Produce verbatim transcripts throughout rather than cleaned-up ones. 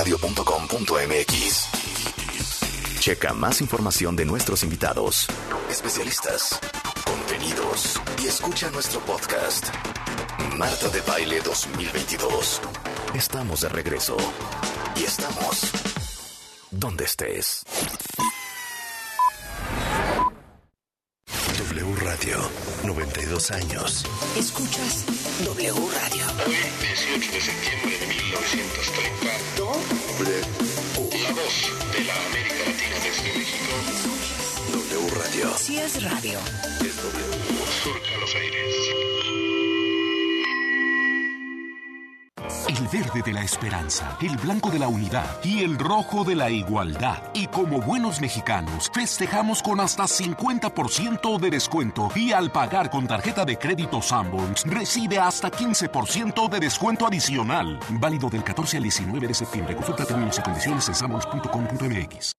radio punto com punto m x. Checa más información de nuestros invitados, especialistas, contenidos y escucha nuestro podcast. Marta de Baile dos mil veintidós. Estamos de regreso y estamos donde estés. W Radio, noventa y dos años. Escuchas W Radio. Hoy, dieciocho de septiembre de mil novecientos treinta. W. La voz de la América Latina desde México. W Radio. Si es radio. Es W. Surca los aires. El verde de la esperanza, el blanco de la unidad y el rojo de la igualdad. Y como buenos mexicanos, festejamos con hasta cincuenta por ciento de descuento. Y al pagar con tarjeta de crédito Sanborns, recibe hasta quince por ciento de descuento adicional. Válido del catorce al diecinueve de septiembre. Consulta términos y condiciones en sanborns punto com punto m x.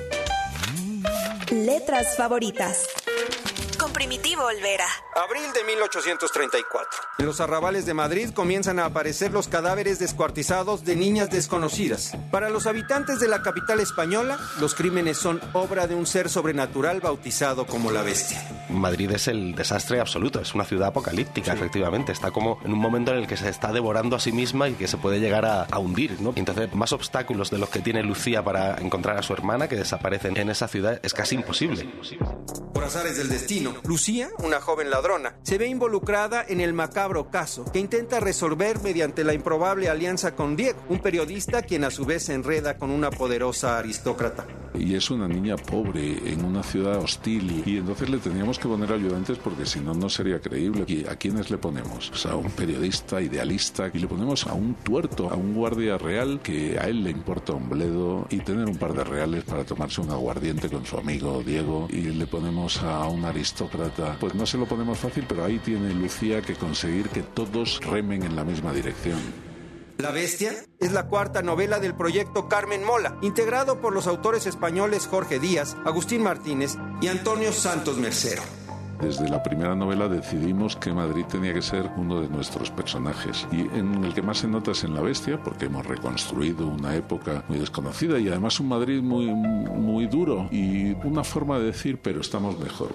Letras favoritas. Con Primitivo Olvera. Abril de mil ochocientos treinta y cuatro. En los arrabales de Madrid comienzan a aparecer los cadáveres descuartizados de niñas desconocidas. Para los habitantes de la capital española, los crímenes son obra de un ser sobrenatural bautizado como la Bestia. Madrid es el desastre absoluto, es una ciudad apocalíptica, sí. Efectivamente. Está como en un momento en el que se está devorando a sí misma y que se puede llegar a, a hundir, ¿no? Y entonces, más obstáculos de los que tiene Lucía para encontrar a su hermana, que desaparecen en esa ciudad, es casi imposible. Por azares del destino, Lucía, una joven ladrona, se ve involucrada en el macabro caso que intenta resolver mediante la improbable alianza con Diego, un periodista quien a su vez se enreda con una poderosa aristócrata. Y es una niña pobre en una ciudad hostil y entonces le teníamos que poner ayudantes porque si no, no sería creíble. ¿Y a quiénes le ponemos? Pues a un periodista idealista y le ponemos a un tuerto, a un guardia real que a él le importa un bledo y tener un par de reales para tomarse un aguardiente con su amigo Diego, y le ponemos a un aristócrata. Pues no se lo ponemos fácil, pero ahí tiene Lucía que conseguir que todos remen en la misma dirección. La Bestia es la cuarta novela del proyecto Carmen Mola, integrado por los autores españoles Jorge Díaz, Agustín Martínez y Antonio Santos Mercero. Desde la primera novela decidimos que Madrid tenía que ser uno de nuestros personajes, y en el que más se nota es en La Bestia, porque hemos reconstruido una época muy desconocida y además un Madrid muy, muy duro y una forma de decir, pero estamos mejor.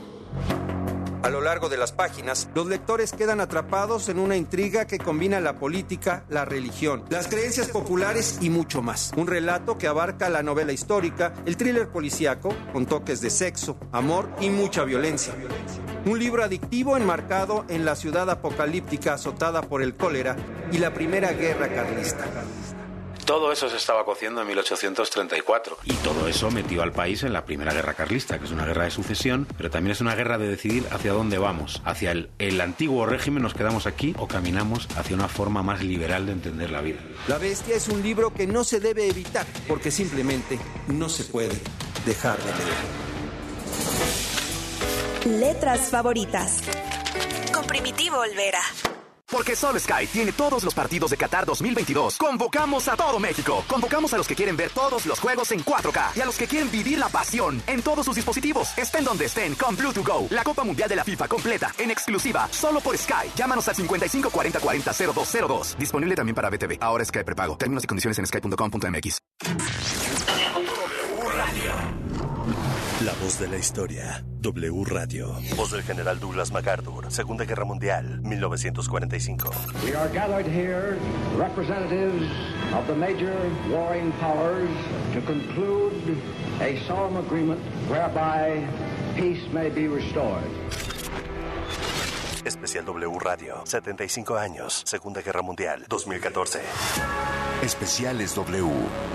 A lo largo de las páginas, los lectores quedan atrapados en una intriga que combina la política, la religión, las creencias populares y mucho más. Un relato que abarca la novela histórica, el thriller policíaco, con toques de sexo, amor y mucha violencia. Un libro adictivo enmarcado en la ciudad apocalíptica azotada por el cólera y la primera guerra carlista. Todo eso se estaba cociendo en mil ochocientos treinta y cuatro. Y todo eso metió al país en la Primera Guerra Carlista, que es una guerra de sucesión, pero también es una guerra de decidir hacia dónde vamos. Hacia el, el antiguo régimen, nos quedamos aquí, o caminamos hacia una forma más liberal de entender la vida. La Bestia es un libro que no se debe evitar, porque simplemente no se puede dejar de leer. Letras favoritas. Con Primitivo Olvera. Porque Solo Sky tiene todos los partidos de Qatar dos mil veintidós. Convocamos a todo México. Convocamos a los que quieren ver todos los juegos en cuatro K y a los que quieren vivir la pasión en todos sus dispositivos. Estén donde estén con Blue to Go. La Copa Mundial de la FIFA completa, en exclusiva, solo por Sky. Llámanos al cincuenta y cinco cuarenta cuarenta cero dos cero dos. Disponible también para B T V. Ahora Sky prepago. Términos y condiciones en sky punto com punto m x. La voz de la historia. W Radio. Voz del general Douglas MacArthur. Segunda Guerra Mundial, mil novecientos cuarenta y cinco. We are gathered here, representatives of the major warring powers, to conclude a solemn agreement whereby peace may be restored. Especial W Radio. setenta y cinco años. Segunda Guerra Mundial, dos mil catorce. Especiales W.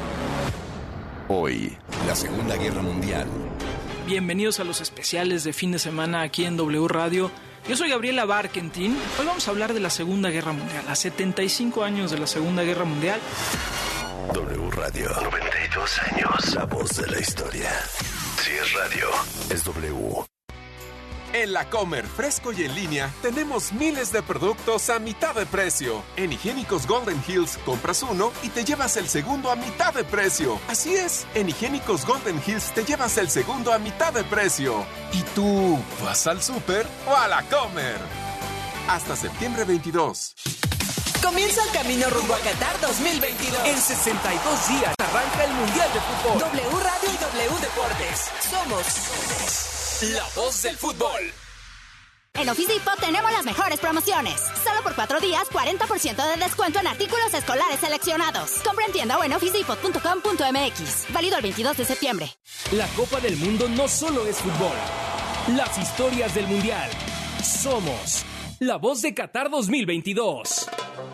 Hoy, la Segunda Guerra Mundial. Bienvenidos a los especiales de fin de semana aquí en W Radio. Yo soy Gabriela Barkentin. Hoy vamos a hablar de la Segunda Guerra Mundial, a setenta y cinco años de la Segunda Guerra Mundial. W Radio, noventa y dos años. La voz de la historia. Si es radio, es W. En La Comer, fresco y en línea, tenemos miles de productos a mitad de precio. En Higiénicos Golden Hills, compras uno y te llevas el segundo a mitad de precio. Así es, en Higiénicos Golden Hills te llevas el segundo a mitad de precio. ¿Y tú vas al súper o a La Comer? Hasta septiembre veintidós. Comienza el camino rumbo a Qatar dos mil veintidós. En sesenta y dos días arranca el Mundial de Fútbol. W Radio y W Deportes. Somos la voz del fútbol. En Office Depot tenemos las mejores promociones. Solo por cuatro días, cuarenta por ciento de descuento en artículos escolares seleccionados. Compra en tienda o en office depot punto com punto m x. Válido el veintidós de septiembre. La Copa del Mundo no solo es fútbol. Las historias del Mundial. Somos la voz de Qatar dos mil veintidós.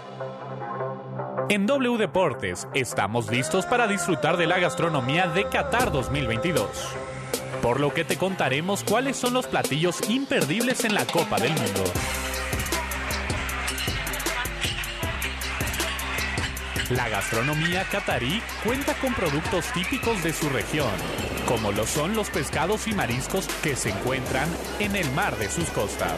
En W Deportes estamos listos para disfrutar de la gastronomía de Qatar dos mil veintidós. Por lo que te contaremos cuáles son los platillos imperdibles en la Copa del Mundo. La gastronomía catarí cuenta con productos típicos de su región, como lo son los pescados y mariscos que se encuentran en el mar de sus costas.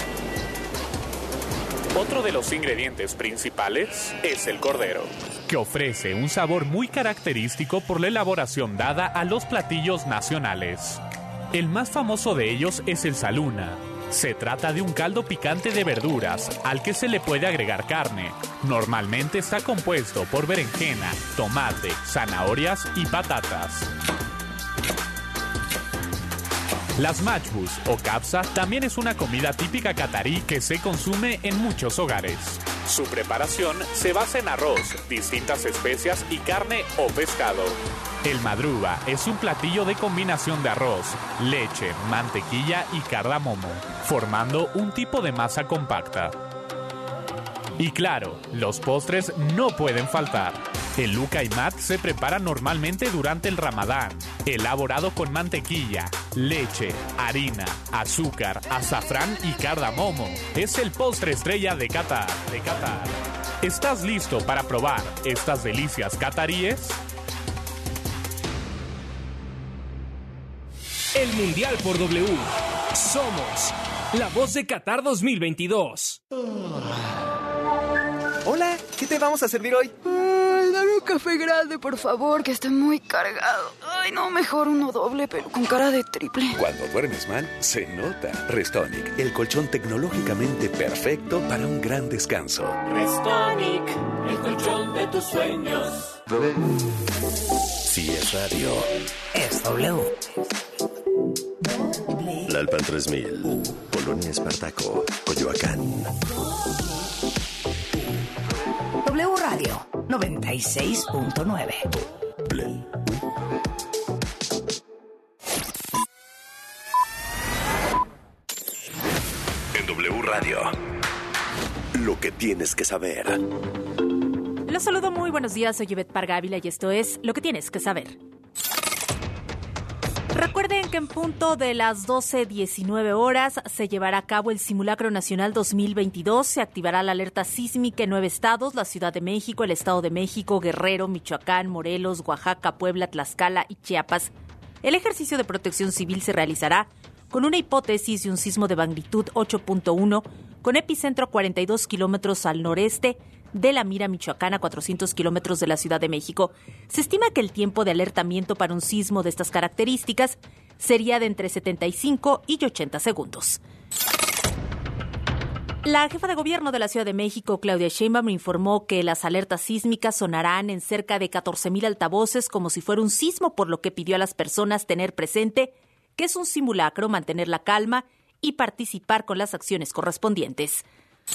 Otro de los ingredientes principales es el cordero, que ofrece un sabor muy característico por la elaboración dada a los platillos nacionales. El más famoso de ellos es el saluna. Se trata de un caldo picante de verduras al que se le puede agregar carne. Normalmente está compuesto por berenjena, tomate, zanahorias y patatas. Las machbus o kapsa también es una comida típica catarí que se consume en muchos hogares. Su preparación se basa en arroz, distintas especias y carne o pescado. El madruba es un platillo de combinación de arroz, leche, mantequilla y cardamomo, formando un tipo de masa compacta. Y claro, los postres no pueden faltar. El lukaimat se prepara normalmente durante el Ramadán, elaborado con mantequilla, leche, harina, azúcar, azafrán y cardamomo. Es el postre estrella de Qatar, de Qatar. ¿Estás listo para probar estas delicias cataríes? El Mundial por W. Somos la voz de Qatar dos mil veintidós. Hola, ¿qué te vamos a servir hoy? Ay, dame un café grande, por favor, que esté muy cargado. Ay, no, mejor uno doble, pero con cara de triple. Cuando duermes mal, se nota. Restonic, el colchón tecnológicamente perfecto para un gran descanso. Restonic, el colchón de tus sueños. Si es radio, es W. Lalpan tres mil, Polonia Espartaco, Coyoacán. W Radio noventa y seis punto nueve. En W Radio, lo que tienes que saber. Los saludo, muy buenos días, soy Yvette Pargávila y esto es Lo que tienes que saber. Recuerden que en punto de las doce diecinueve horas se llevará a cabo el Simulacro Nacional dos mil veintidós. Se activará la alerta sísmica en nueve estados: la Ciudad de México, el Estado de México, Guerrero, Michoacán, Morelos, Oaxaca, Puebla, Tlaxcala y Chiapas. El ejercicio de protección civil se realizará con una hipótesis de un sismo de magnitud ocho punto uno con epicentro a cuarenta y dos kilómetros al noreste de La Mira, Michoacán, a cuatrocientos kilómetros de la Ciudad de México. Se estima que el tiempo de alertamiento para un sismo de estas características sería de entre setenta y cinco y ochenta segundos. La jefa de gobierno de la Ciudad de México, Claudia Sheinbaum, informó que las alertas sísmicas sonarán en cerca de catorce mil altavoces como si fuera un sismo, por lo que pidió a las personas tener presente que es un simulacro, mantener la calma y participar con las acciones correspondientes.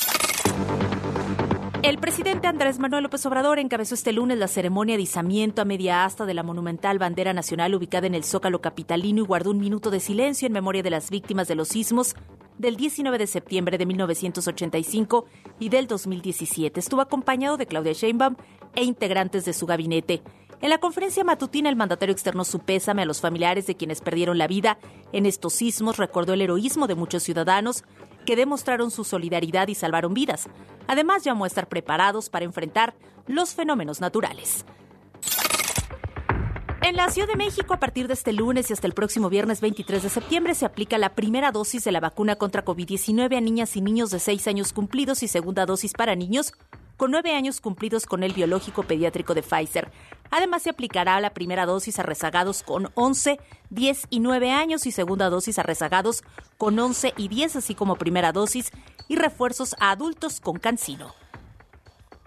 El presidente Andrés Manuel López Obrador encabezó este lunes la ceremonia de izamiento a media asta de la monumental bandera nacional ubicada en el Zócalo capitalino y guardó un minuto de silencio en memoria de las víctimas de los sismos del diecinueve de septiembre de mil novecientos ochenta y cinco y del dos mil diecisiete. Estuvo acompañado de Claudia Sheinbaum e integrantes de su gabinete. En la conferencia matutina, el mandatario externó su pésame a los familiares de quienes perdieron la vida en estos sismos, recordó el heroísmo de muchos ciudadanos que demostraron su solidaridad y salvaron vidas. Además, llamó a estar preparados para enfrentar los fenómenos naturales. En la Ciudad de México, a partir de este lunes y hasta el próximo viernes veintitrés de septiembre, se aplica la primera dosis de la vacuna contra COVID diecinueve a niñas y niños de seis años cumplidos y segunda dosis para niños con nueve años cumplidos con el biológico pediátrico de Pfizer. Además, se aplicará la primera dosis a rezagados con once, diez y nueve años y segunda dosis a rezagados con once y diez, así como primera dosis y refuerzos a adultos con CanSino.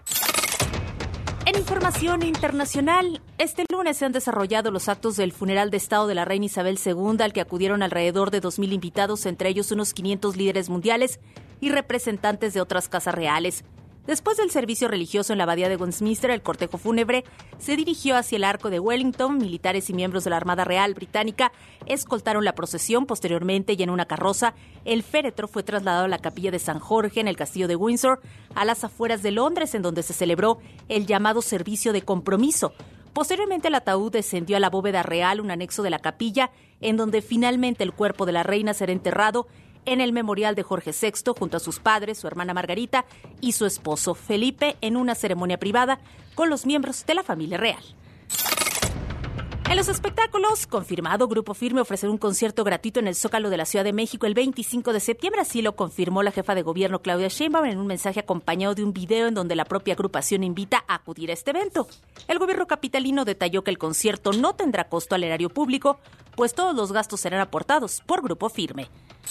En información internacional, este lunes se han desarrollado los actos del funeral de Estado de la reina Isabel segunda, al que acudieron alrededor de dos mil invitados, entre ellos unos quinientos líderes mundiales y representantes de otras casas reales. Después del servicio religioso en la abadía de Westminster, el cortejo fúnebre se dirigió hacia el Arco de Wellington. Militares y miembros de la Armada Real Británica escoltaron la procesión. Posteriormente, y en una carroza, el féretro fue trasladado a la capilla de San Jorge en el castillo de Windsor, a las afueras de Londres, en donde se celebró el llamado servicio de compromiso. Posteriormente, el ataúd descendió a la bóveda real, un anexo de la capilla, en donde finalmente el cuerpo de la reina será enterrado en el memorial de Jorge sexto, junto a sus padres, su hermana Margarita y su esposo Felipe, en una ceremonia privada con los miembros de la familia real. En los espectáculos, confirmado, Grupo Firme ofrecerá un concierto gratuito en el Zócalo de la Ciudad de México el veinticinco de septiembre. Así lo confirmó la jefa de gobierno Claudia Sheinbaum en un mensaje acompañado de un video en donde la propia agrupación invita a acudir a este evento. El gobierno capitalino detalló que el concierto no tendrá costo al erario público, pues todos los gastos serán aportados por Grupo Firme.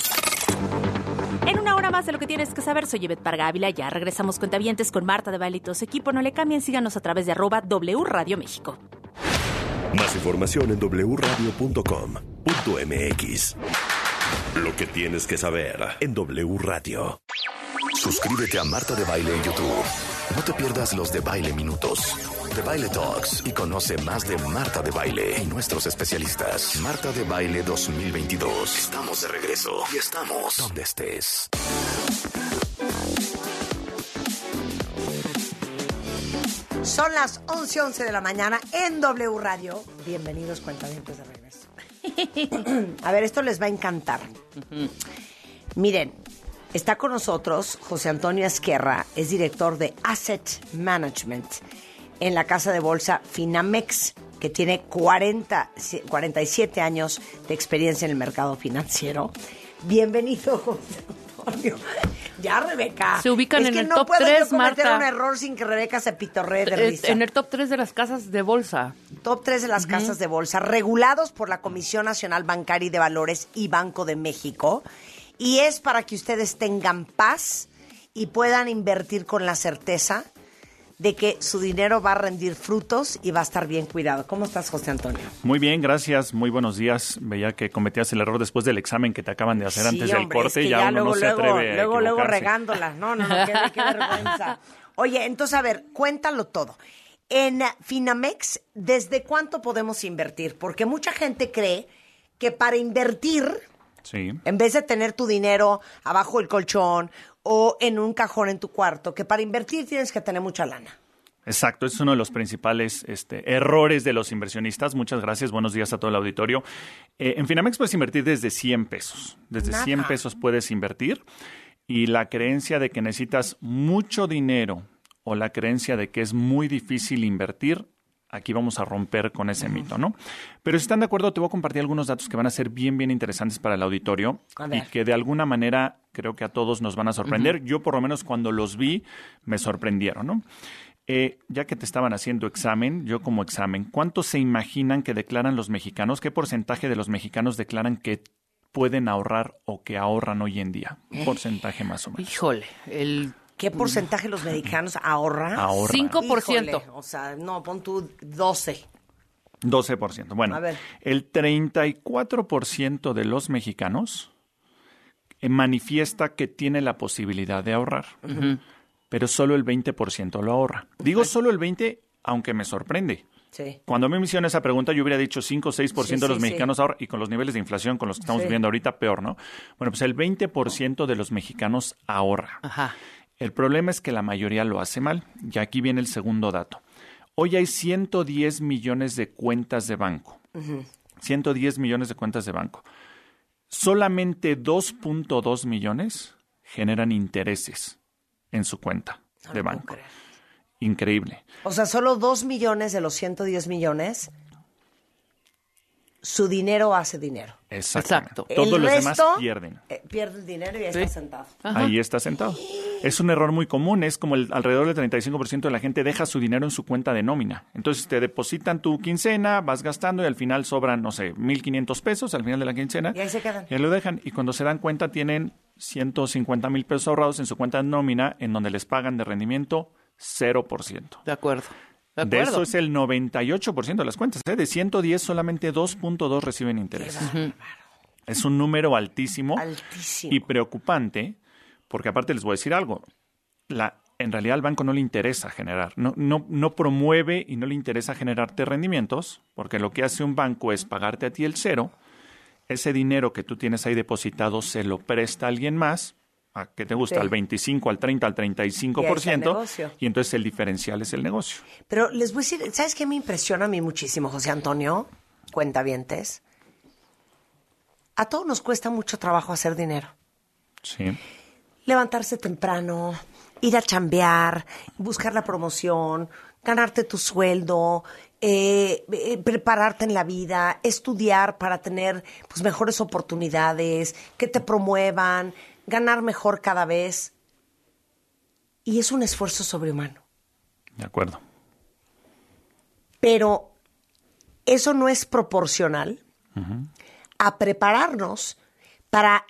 En una hora más de lo que tienes que saber, soy Yvette Parga Ávila. Ya regresamos, cuentavientes, con Marta de Baile y todo su equipo. No le cambien, síganos a través de arroba W Radio México. Más información en doble u radio punto com punto m x. Lo que tienes que saber en W Radio. Suscríbete a Marta de Baile en YouTube. No te pierdas los de Baile Minutos, de Baile Talks, y conoce más de Marta de Baile y nuestros especialistas. Marta de Baile dos mil veintidós. Estamos de regreso y estamos donde estés. Son las once once de la mañana en W Radio. Bienvenidos, cuentavientes, de regreso. A ver, esto les va a encantar. Miren, está con nosotros José Antonio Ezquerra, es director de Asset Management en la casa de bolsa Finamex, que tiene cuarenta, cuarenta y siete años de experiencia en el mercado financiero. Bienvenido, José Antonio. Ya, Rebeca. Se ubican es en que el no top puedo tres, yo cometer Marta. un error sin que Rebeca se pitorree de risa. En el top tres de las casas de bolsa. Top tres de las uh-huh. casas de bolsa, regulados por la Comisión Nacional Bancaria y de Valores y Banco de México. Y es para que ustedes tengan paz y puedan invertir con la certeza de que su dinero va a rendir frutos y va a estar bien cuidado. ¿Cómo estás, José Antonio? Muy bien, gracias. Muy buenos días. Veía que cometías el error después del examen que te acaban de hacer sí, antes hombre, del corte. Es que ya, ya uno luego, no se luego, atreve luego, a luego regándola. No, no, no, qué, qué vergüenza. Oye, entonces, a ver, cuéntalo todo. En Finamex, ¿desde cuánto podemos invertir? Porque mucha gente cree que para invertir, sí, en vez de tener tu dinero abajo del colchón o en un cajón en tu cuarto, que para invertir tienes que tener mucha lana. Exacto, es uno de los principales este, errores de los inversionistas. Muchas gracias, buenos días a todo el auditorio. Eh, en Finamex puedes invertir desde cien pesos. Desde Nada. cien pesos puedes invertir. Y la creencia de que necesitas mucho dinero o la creencia de que es muy difícil invertir, aquí vamos a romper con ese uh-huh. mito, ¿no? Pero si están de acuerdo, te voy a compartir algunos datos que van a ser bien, bien interesantes para el auditorio y que de alguna manera creo que a todos nos van a sorprender. Uh-huh. Yo, por lo menos, cuando los vi, me sorprendieron, ¿no? Eh, ya que te estaban haciendo examen, yo como examen, ¿cuántos se imaginan que declaran los mexicanos? ¿Qué porcentaje de los mexicanos declaran que pueden ahorrar o que ahorran hoy en día? Un porcentaje más o menos. Híjole, el... ¿Qué porcentaje de los mexicanos ahorran? Ahorra. cinco por ciento. Híjole, o sea, no, pon tú doce. doce por ciento. Bueno, a ver. El treinta y cuatro por ciento de los mexicanos manifiesta que tiene la posibilidad de ahorrar. Uh-huh. Pero solo el veinte por ciento lo ahorra. Digo solo el veinte por ciento, aunque me sorprende. Sí. Cuando me hicieron esa pregunta, yo hubiera dicho cinco o seis por ciento sí, de los sí, mexicanos sí. ahorran, y con los niveles de inflación con los que estamos sí. viviendo ahorita, peor, ¿no? Bueno, pues el veinte por ciento de los mexicanos ahorra. Ajá. El problema es que la mayoría lo hace mal. Y aquí viene el segundo dato. Hoy hay ciento diez millones de cuentas de banco. Uh-huh. ciento diez millones de cuentas de banco. Solamente dos punto dos millones generan intereses en su cuenta no de banco. Increíble. O sea, solo dos millones de los ciento diez millones, su dinero hace dinero. Exacto. Todos el los resto, demás pierden. Eh, pierde el dinero y ahí sí. está sentado. Ajá. Ahí está sentado. Es un error muy común. Es como el, alrededor del treinta y cinco por ciento de la gente deja su dinero en su cuenta de nómina. Entonces te depositan tu quincena, vas gastando y al final sobran, no sé, mil quinientos pesos al final de la quincena. Y ahí se quedan. Y ahí lo dejan. Y cuando se dan cuenta tienen ciento cincuenta mil pesos ahorrados en su cuenta de nómina, en donde les pagan de rendimiento cero por ciento. De acuerdo. De, de eso es el noventa y ocho por ciento de las cuentas. ¿eh? De ciento diez, solamente dos punto dos reciben interés. Uh-huh. Es un número altísimo, altísimo y preocupante, porque aparte les voy a decir algo. La, en realidad al banco no le interesa generar, no, no, no promueve y no le interesa generarte rendimientos, porque lo que hace un banco es pagarte a ti el cero. Ese dinero que tú tienes ahí depositado se lo presta a alguien más, ¿a qué te gusta? Sí. Al veinticinco, al treinta, al treinta y cinco por ciento. Y entonces el diferencial es el negocio. Pero les voy a decir, ¿sabes qué me impresiona a mí muchísimo, José Antonio? Cuentavientes. A todos nos cuesta mucho trabajo hacer dinero. Sí. Levantarse temprano, ir a chambear, buscar la promoción, ganarte tu sueldo, eh, eh, prepararte en la vida, estudiar para tener pues, mejores oportunidades, que te promuevan, ganar mejor cada vez. Y es un esfuerzo sobrehumano. De acuerdo. Pero eso no es proporcional uh-huh. a prepararnos para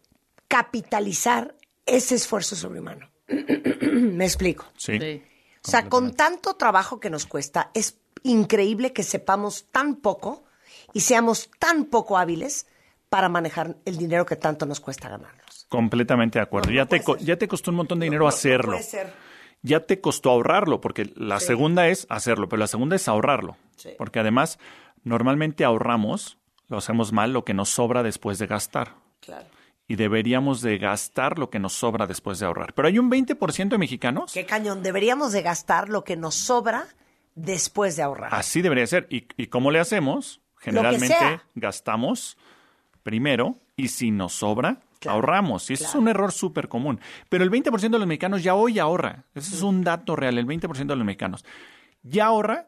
capitalizar ese esfuerzo sobrehumano. ¿Me explico? Sí. sí. O sea, con tanto trabajo que nos cuesta, es increíble que sepamos tan poco y seamos tan poco hábiles para manejar el dinero que tanto nos cuesta ganarnos. Completamente de acuerdo. No, no ya, te, ya te costó un montón de dinero no, hacerlo. No puede ser. Ya te costó ahorrarlo, porque la sí. segunda es hacerlo, pero la segunda es ahorrarlo. Sí. Porque además, normalmente ahorramos, lo hacemos mal, lo que nos sobra después de gastar. Claro. Y deberíamos de gastar lo que nos sobra después de ahorrar. Pero hay un veinte por ciento de mexicanos... ¡Qué cañón! Deberíamos de gastar lo que nos sobra después de ahorrar. Así debería ser. ¿Y, y cómo le hacemos? Generalmente gastamos primero y si nos sobra, claro, ahorramos. Y eso claro. es un error súper común. Pero el veinte por ciento de los mexicanos ya hoy ahorra. Ese es un dato real. El veinte por ciento de los mexicanos ya ahorra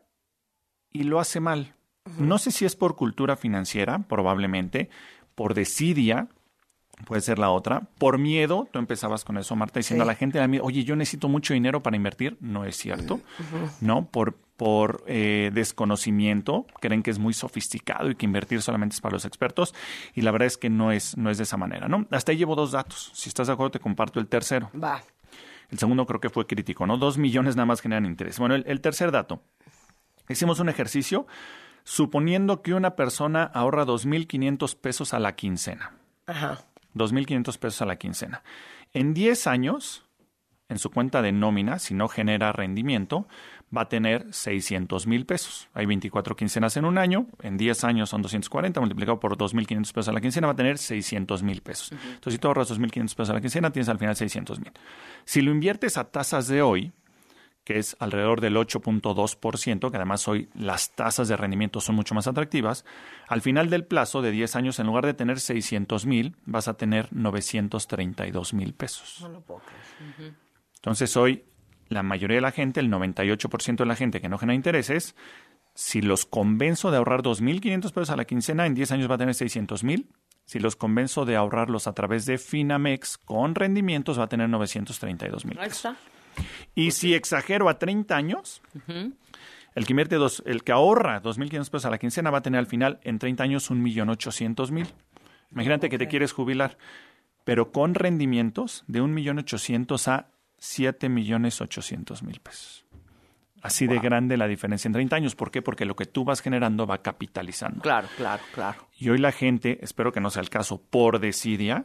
y lo hace mal. Uh-huh. No sé si es por cultura financiera, probablemente, por desidia. Puede ser la otra. Por miedo, tú empezabas con eso, Marta, diciendo sí. a la gente, oye, yo necesito mucho dinero para invertir. No es cierto. Uh-huh. ¿No? Por, por eh, desconocimiento, creen que es muy sofisticado y que invertir solamente es para los expertos. Y la verdad es que no es, no es de esa manera, ¿no? Hasta ahí llevo dos datos. Si estás de acuerdo, te comparto el tercero. Va. El segundo creo que fue crítico, ¿no? Dos millones nada más generan interés. Bueno, el, el tercer dato. Hicimos un ejercicio suponiendo que una persona ahorra dos mil quinientos pesos a la quincena. Ajá. dos mil quinientos pesos a la quincena. En diez años, en su cuenta de nómina, si no genera rendimiento, va a tener seiscientos mil pesos. Hay veinticuatro quincenas en un año, en diez años son doscientos cuarenta, multiplicado por dos mil quinientos pesos a la quincena, va a tener seiscientos mil pesos. Uh-huh. Entonces, si tú ahorras dos mil quinientos pesos a la quincena, tienes al final seiscientos mil. Si lo inviertes a tasas de hoy, que es alrededor del ocho punto dos por ciento, que además hoy las tasas de rendimiento son mucho más atractivas, al final del plazo de diez años, en lugar de tener seiscientos mil, vas a tener novecientos treinta y dos mil pesos. No lo puedo creer. Uh-huh. Entonces hoy la mayoría de la gente, el noventa y ocho por ciento de la gente que no genera intereses, si los convenzo de ahorrar dos mil quinientos pesos a la quincena, en diez años va a tener seiscientos mil. Si los convenzo de ahorrarlos a través de Finamex con rendimientos, va a tener novecientos treinta y dos mil pesos. Ahí está. Y okay. si exagero a treinta años, uh-huh. el que invierte dos, el que ahorra dos mil quinientos pesos a la quincena va a tener al final en treinta años un millón ochocientos mil. Imagínate okay. que te quieres jubilar, pero con rendimientos de un millón ochocientos a siete millones ochocientos mil pesos. Así wow. de grande la diferencia en treinta años. ¿Por qué? Porque lo que tú vas generando va capitalizando. Claro, claro, claro. Y hoy la gente, espero que no sea el caso, por desidia,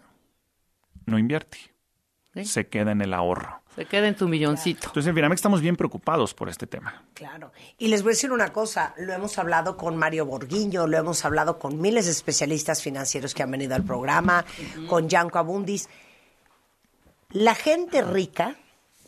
no invierte. ¿Sí? Se queda en el ahorro. Se queda en tu milloncito. Claro. Entonces, en Finamex estamos bien preocupados por este tema. Claro. Y les voy a decir una cosa. Lo hemos hablado con Mario Borguiño, lo hemos hablado con miles de especialistas financieros que han venido al programa, uh-huh. con Gianco Abundis. La gente rica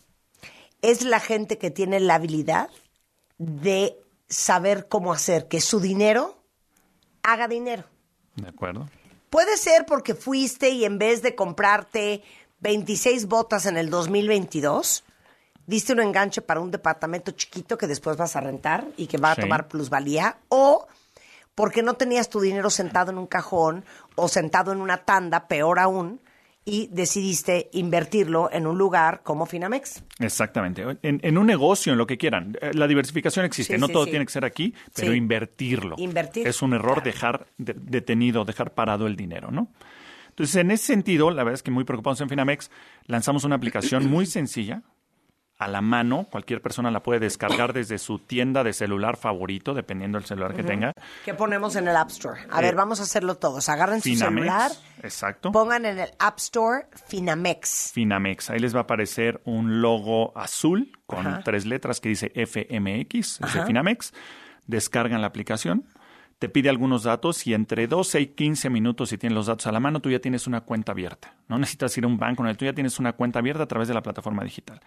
es la gente que tiene la habilidad de saber cómo hacer que su dinero haga dinero. De acuerdo. Puede ser porque fuiste y en vez de comprarte veintiséis botas en el dos mil veintidós, diste un enganche para un departamento chiquito que después vas a rentar y que va a sí. tomar plusvalía, o porque no tenías tu dinero sentado en un cajón o sentado en una tanda, peor aún, y decidiste invertirlo en un lugar como Finamex. Exactamente. En, en un negocio, en lo que quieran. La diversificación existe. Sí, no sí, todo sí. tiene que ser aquí, pero sí. invertirlo. Invertir. Es un error claro. dejar de, detenido, dejar parado el dinero, ¿no? Entonces, en ese sentido, la verdad es que muy preocupados en Finamex, lanzamos una aplicación muy sencilla, a la mano. Cualquier persona la puede descargar desde su tienda de celular favorito, dependiendo del celular que Ujú. tenga. ¿Qué ponemos en el App Store? A Eh, ver, vamos a hacerlo todos. Agarren su Finamex, celular, exacto. pongan en el App Store Finamex. Finamex. Ahí les va a aparecer un logo azul con Ajá. tres letras que dice F M X, es de Ajá. Finamex. Descargan la aplicación. Te pide algunos datos y entre doce y quince minutos, si tienes los datos a la mano, tú ya tienes una cuenta abierta. No necesitas ir a un banco, no, tú ya tienes una cuenta abierta a través de la plataforma digital.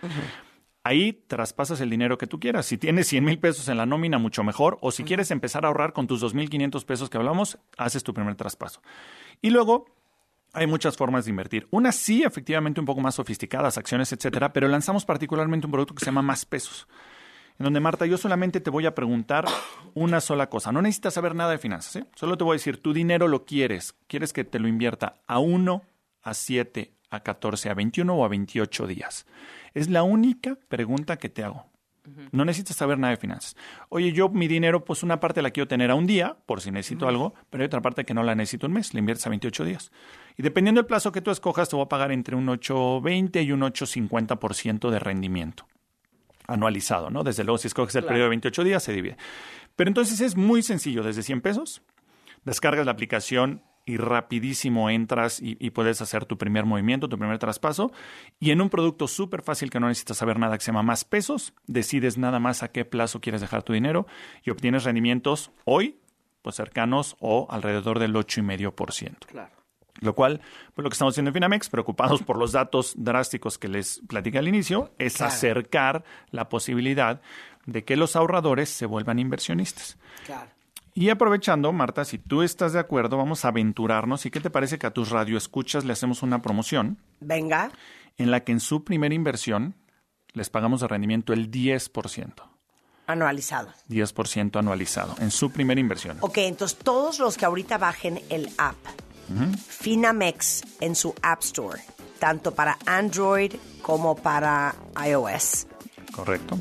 Ahí traspasas el dinero que tú quieras. Si tienes cien mil pesos en la nómina, mucho mejor. O si quieres empezar a ahorrar con tus dos mil quinientos pesos que hablamos, haces tu primer traspaso. Y luego hay muchas formas de invertir. Unas sí, efectivamente, un poco más sofisticadas, acciones, etcétera, pero lanzamos particularmente un producto que se llama Más Pesos. En donde, Marta, yo solamente te voy a preguntar una sola cosa. No necesitas saber nada de finanzas, ¿eh? Solo te voy a decir, tu dinero lo quieres. ¿Quieres que te lo invierta a uno, a siete, a catorce, a veintiuno o a veintiocho días? Es la única pregunta que te hago. No necesitas saber nada de finanzas. Oye, yo mi dinero, pues una parte la quiero tener a un día, por si necesito algo, pero hay otra parte que no la necesito un mes. La inviertes a veintiocho días. Y dependiendo del plazo que tú escojas, te voy a pagar entre un ocho veinte y un ocho cincuenta por ciento de rendimiento anualizado, ¿no? Desde luego, si escoges el Claro. periodo de veintiocho días, se divide. Pero entonces es muy sencillo. Desde cien pesos, descargas la aplicación y rapidísimo entras y, y puedes hacer tu primer movimiento, tu primer traspaso. Y en un producto súper fácil que no necesitas saber nada, que se llama Más Pesos, decides nada más a qué plazo quieres dejar tu dinero y obtienes rendimientos hoy, pues cercanos o alrededor del ocho coma cinco por ciento. Claro. Lo cual, pues lo que estamos haciendo en Finamex, preocupados por los datos drásticos que les platicé al inicio, es Claro. acercar la posibilidad de que los ahorradores se vuelvan inversionistas. Claro. Y aprovechando, Marta, si tú estás de acuerdo, vamos a aventurarnos. ¿Y qué te parece que a tus radioescuchas le hacemos una promoción Venga. en la que en su primera inversión les pagamos de rendimiento el diez por ciento? Anualizado. diez por ciento anualizado en su primera inversión. Ok, entonces todos los que ahorita bajen el app Ujú. Finamex en su App Store, tanto para Android como para iOS, Correcto.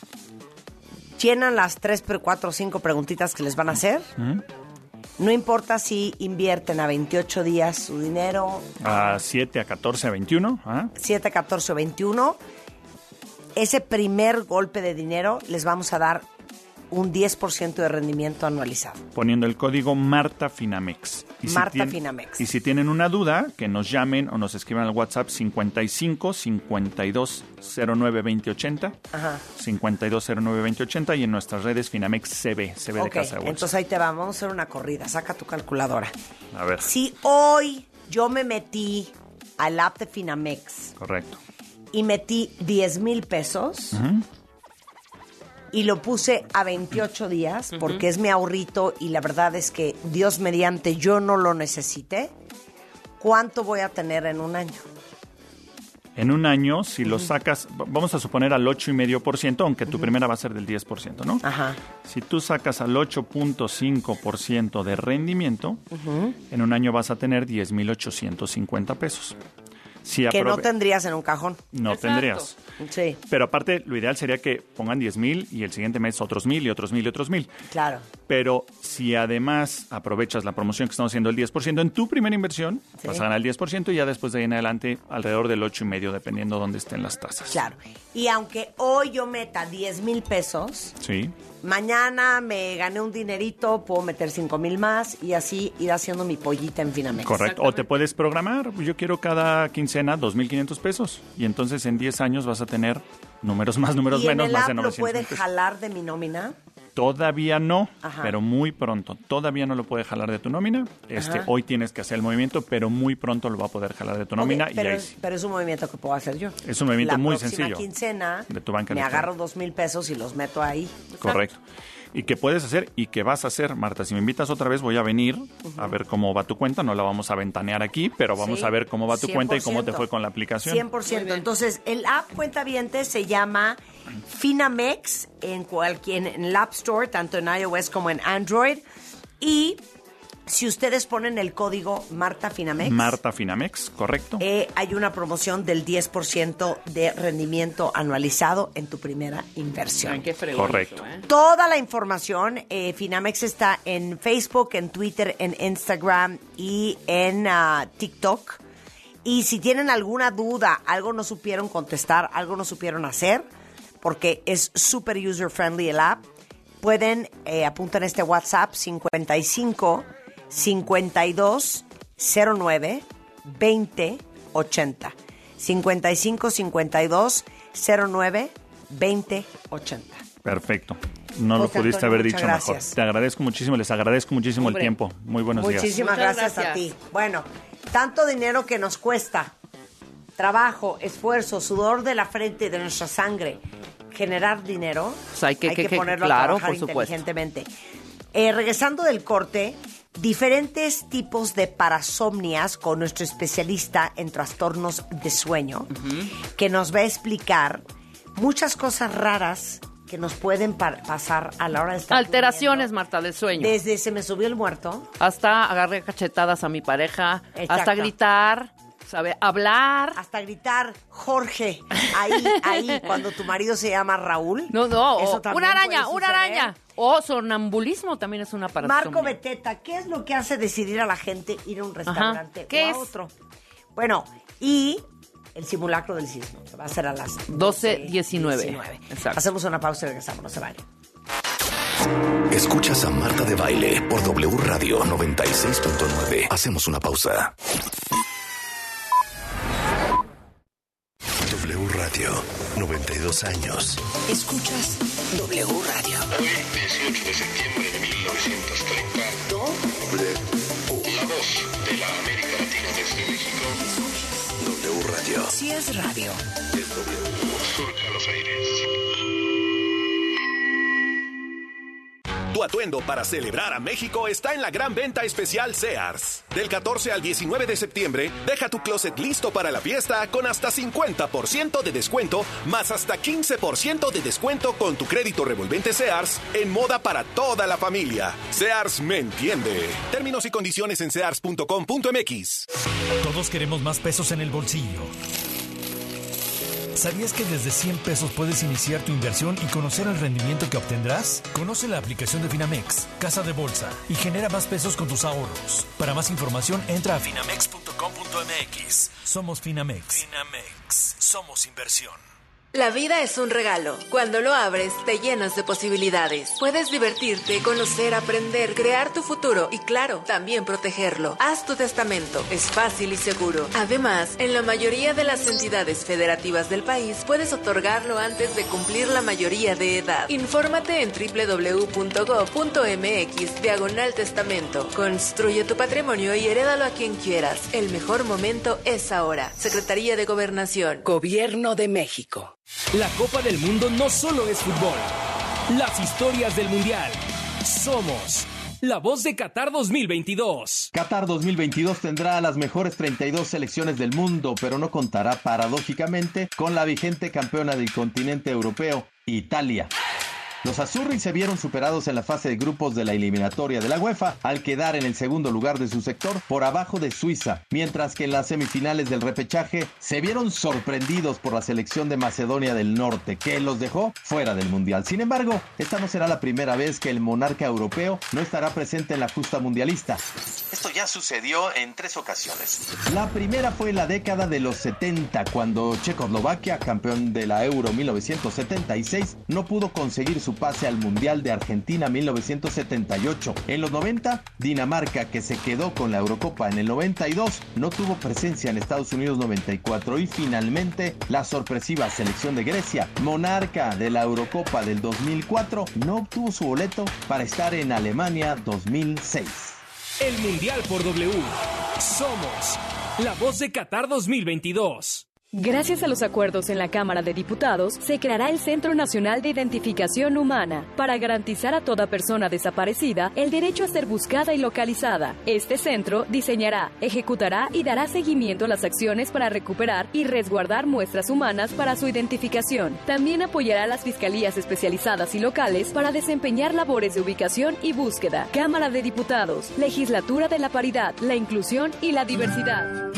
llenan las tres, cuatro o cinco preguntitas que les van a hacer. Ujú. No importa si invierten a veintiocho días su dinero, A siete, a catorce, a veintiuno. ¿ah? siete, catorce o veintiuno, ese primer golpe de dinero les vamos a dar un diez por ciento de rendimiento anualizado. Poniendo el código Marta Finamex. Y Marta tien- Finamex. Y si tienen una duda, que nos llamen o nos escriban al WhatsApp cincuenta y cinco, cincuenta y dos, cero nueve, veinte, ochenta. Ajá. cincuenta y dos cero nueve veinte ochenta y en nuestras redes Finamex C B, C B de Ok, Casa de Bolsa. entonces ahí te va, vamos a hacer una corrida, saca tu calculadora. A ver, Si hoy yo me metí al app de Finamex correcto. y metí diez mil pesos Ujú. y lo puse a veintiocho días porque es mi ahorrito y la verdad es que Dios mediante yo no lo necesité, ¿cuánto voy a tener en un año? En un año, si lo sacas, v- vamos a suponer al ocho coma cinco por ciento, aunque tu primera va a ser del diez por ciento, ¿no? Ajá. Si tú sacas al ocho punto cinco por ciento de rendimiento, Ujú. en un año vas a tener diez mil ochocientos cincuenta pesos. Si Que no aprove- tendrías en un cajón. No Exacto. tendrías. Sí, Pero aparte, lo ideal sería que pongan diez mil y el siguiente mes otros mil y otros mil y otros mil. claro. Pero si además aprovechas la promoción que estamos haciendo el diez por ciento en tu primera inversión, Sí. vas a ganar el diez por ciento y ya después de ahí en adelante alrededor del ocho coma cinco dependiendo dónde estén las tasas. Claro. Y aunque hoy yo meta diez mil pesos, Sí, mañana me gané un dinerito, puedo meter cinco mil más y así ir haciendo mi pollita en Finamex. correcto. O te puedes programar, yo quiero cada quincena dos mil quinientos pesos y entonces en diez años vas a tener números más, números ¿Y en menos, el más app de lo novecientos puede pesos. jalar de mi nómina? Todavía no, Ajá. pero muy pronto. Todavía no lo puede jalar de tu nómina. Este, Ajá. hoy tienes que hacer el movimiento, pero muy pronto lo va a poder jalar de tu nómina Ok, y pero, ahí es, sí. pero es un movimiento que puedo hacer yo. Es un movimiento La muy próxima sencillo. quincena De tu banca me electrónica. agarro dos mil pesos y los meto ahí. Correcto. Y que puedes hacer y que vas a hacer, Marta. Si me invitas otra vez, voy a venir a ver cómo va tu cuenta. No la vamos a ventanear aquí, pero vamos Sí, a ver cómo va tu cuenta y cómo te cien por ciento. fue con la aplicación. cien por ciento. Entonces, el app Cuentaviente se llama Finamex en cualquier en el App Store, tanto en iOS como en Android. Y si ustedes ponen el código Marta Finamex, Marta Finamex, correcto. eh, hay una promoción del diez por ciento de rendimiento anualizado en tu primera inversión. Ay, qué fregón Correcto. eso, ¿eh? Toda la información, eh, Finamex está en Facebook, en Twitter, en Instagram y en ah, TikTok. Y si tienen alguna duda, algo no supieron contestar, algo no supieron hacer, porque es súper user-friendly el app. Pueden, eh, apuntar este WhatsApp, cincuenta y cinco, cincuenta y dos, cero nueve, veinte, ochenta. cincuenta y cinco, cincuenta y dos, cero nueve, veinte, ochenta. Perfecto. No lo pudiste haber dicho mejor. Te agradezco muchísimo, les agradezco muchísimo el tiempo. Muy buenos días. Muchísimas gracias a ti. Bueno, tanto dinero que nos cuesta, trabajo, esfuerzo, sudor de la frente y de nuestra sangre, generar dinero, pues hay que, hay que, que que ponerlo claro, a trabajar por inteligentemente. Eh, regresando del corte, diferentes tipos de parasomnias con nuestro especialista en trastornos de sueño, uh-huh. que nos va a explicar muchas cosas raras que nos pueden pa- pasar a la hora de estar alteraciones, durmiendo. Marta, del sueño. Desde se me subió el muerto. Hasta agarré cachetadas a mi pareja. Exacto. Hasta gritar, ¿sabe? Hablar. Hasta gritar, Jorge, ahí, ahí, cuando tu marido se llama Raúl. No, no, eso o, también una araña, puede una suceder. araña. O sonambulismo también es una parasomnia. Marco Beteta, ¿qué es lo que hace decidir a la gente ir a un restaurante Ajá. ¿Qué o a es? otro? Bueno, y el simulacro del sismo, que va a ser a las doce diecinueve. Exacto. Hacemos una pausa y regresamos, no se vayan. Escuchas a Marta de Baile por W Radio noventa y seis punto nueve. Hacemos una pausa. W Radio, noventa y dos años. Escuchas W Radio. Hoy, dieciocho de septiembre de mil novecientos treinta. W. La voz de la América Latina desde México. W Radio. Si es radio. Es W. Surca los aires. Tu atuendo para celebrar a México está en la gran venta especial Sears. Del catorce al diecinueve de septiembre, deja tu closet listo para la fiesta con hasta cincuenta por ciento de descuento, más hasta quince por ciento de descuento con tu crédito revolvente Sears en moda para toda la familia. Sears me entiende. Términos y condiciones en sears punto com punto m x. Todos queremos más pesos en el bolsillo. ¿Sabías que desde cien pesos puedes iniciar tu inversión y conocer el rendimiento que obtendrás? Conoce la aplicación de Finamex, Casa de Bolsa, y genera más pesos con tus ahorros. Para más información, entra a finamex punto com punto m x. Somos Finamex. Finamex. Somos inversión. La vida es un regalo. Cuando lo abres, te llenas de posibilidades. Puedes divertirte, conocer, aprender, crear tu futuro y, claro, también protegerlo. Haz tu testamento. Es fácil y seguro. Además, en la mayoría de las entidades federativas del país, puedes otorgarlo antes de cumplir la mayoría de edad. Infórmate en doble u doble u doble u punto gob punto m x diagonal testamento. Construye tu patrimonio y herédalo a quien quieras. El mejor momento es ahora. Secretaría de Gobernación. Gobierno de México. La Copa del Mundo no solo es fútbol. Las historias del Mundial. Somos la voz de Qatar dos mil veintidós. Qatar dos mil veintidós tendrá a las mejores treinta y dos selecciones del mundo, pero no contará paradójicamente con la vigente campeona del continente europeo, Italia. Los azzurri se vieron superados en la fase de grupos de la eliminatoria de la UEFA al quedar en el segundo lugar de su sector por abajo de Suiza, mientras que en las semifinales del repechaje se vieron sorprendidos por la selección de Macedonia del Norte, que los dejó fuera del Mundial. Sin embargo, esta no será la primera vez que el monarca europeo no estará presente en la justa mundialista. Esto ya sucedió en tres ocasiones. La primera fue en la década de los setenta, cuando Checoslovaquia, campeón de la Euro mil novecientos setenta y seis, no pudo conseguir su pase al Mundial de Argentina mil novecientos setenta y ocho. En los noventa, Dinamarca, que se quedó con la Eurocopa en el noventa y dos, no tuvo presencia en Estados Unidos noventa y cuatro. Y finalmente, la sorpresiva selección de Grecia, monarca de la Eurocopa del dos mil cuatro, no obtuvo su boleto para estar en Alemania dos mil seis. El Mundial por W. Somos la voz de Qatar dos mil veintidós. Gracias a los acuerdos en la Cámara de Diputados, se creará el Centro Nacional de Identificación Humana para garantizar a toda persona desaparecida el derecho a ser buscada y localizada. Este centro diseñará, ejecutará y dará seguimiento a las acciones para recuperar y resguardar muestras humanas para su identificación. También apoyará a las fiscalías especializadas y locales para desempeñar labores de ubicación y búsqueda. Cámara de Diputados, Legislatura de la Paridad, la Inclusión y la Diversidad.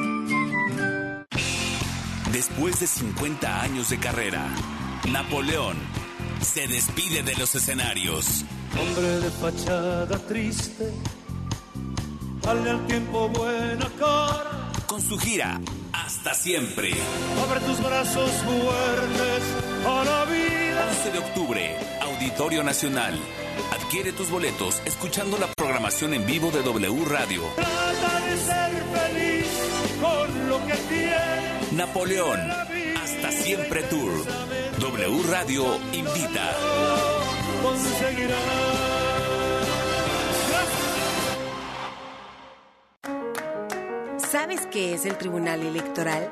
Después de cincuenta años de carrera, Napoleón se despide de los escenarios. Hombre de fachada triste, dale al tiempo buena cara. Con su gira Hasta hasta siempre. Abre tus brazos fuertes a la vida. once de octubre, Auditorio Nacional. Adquiere tus boletos escuchando la programación en vivo de W Radio. Trata de ser feliz con lo que tienes. Napoleón, hasta siempre Tour. W Radio invita. Conseguirás. ¿Sabes qué es el Tribunal Electoral?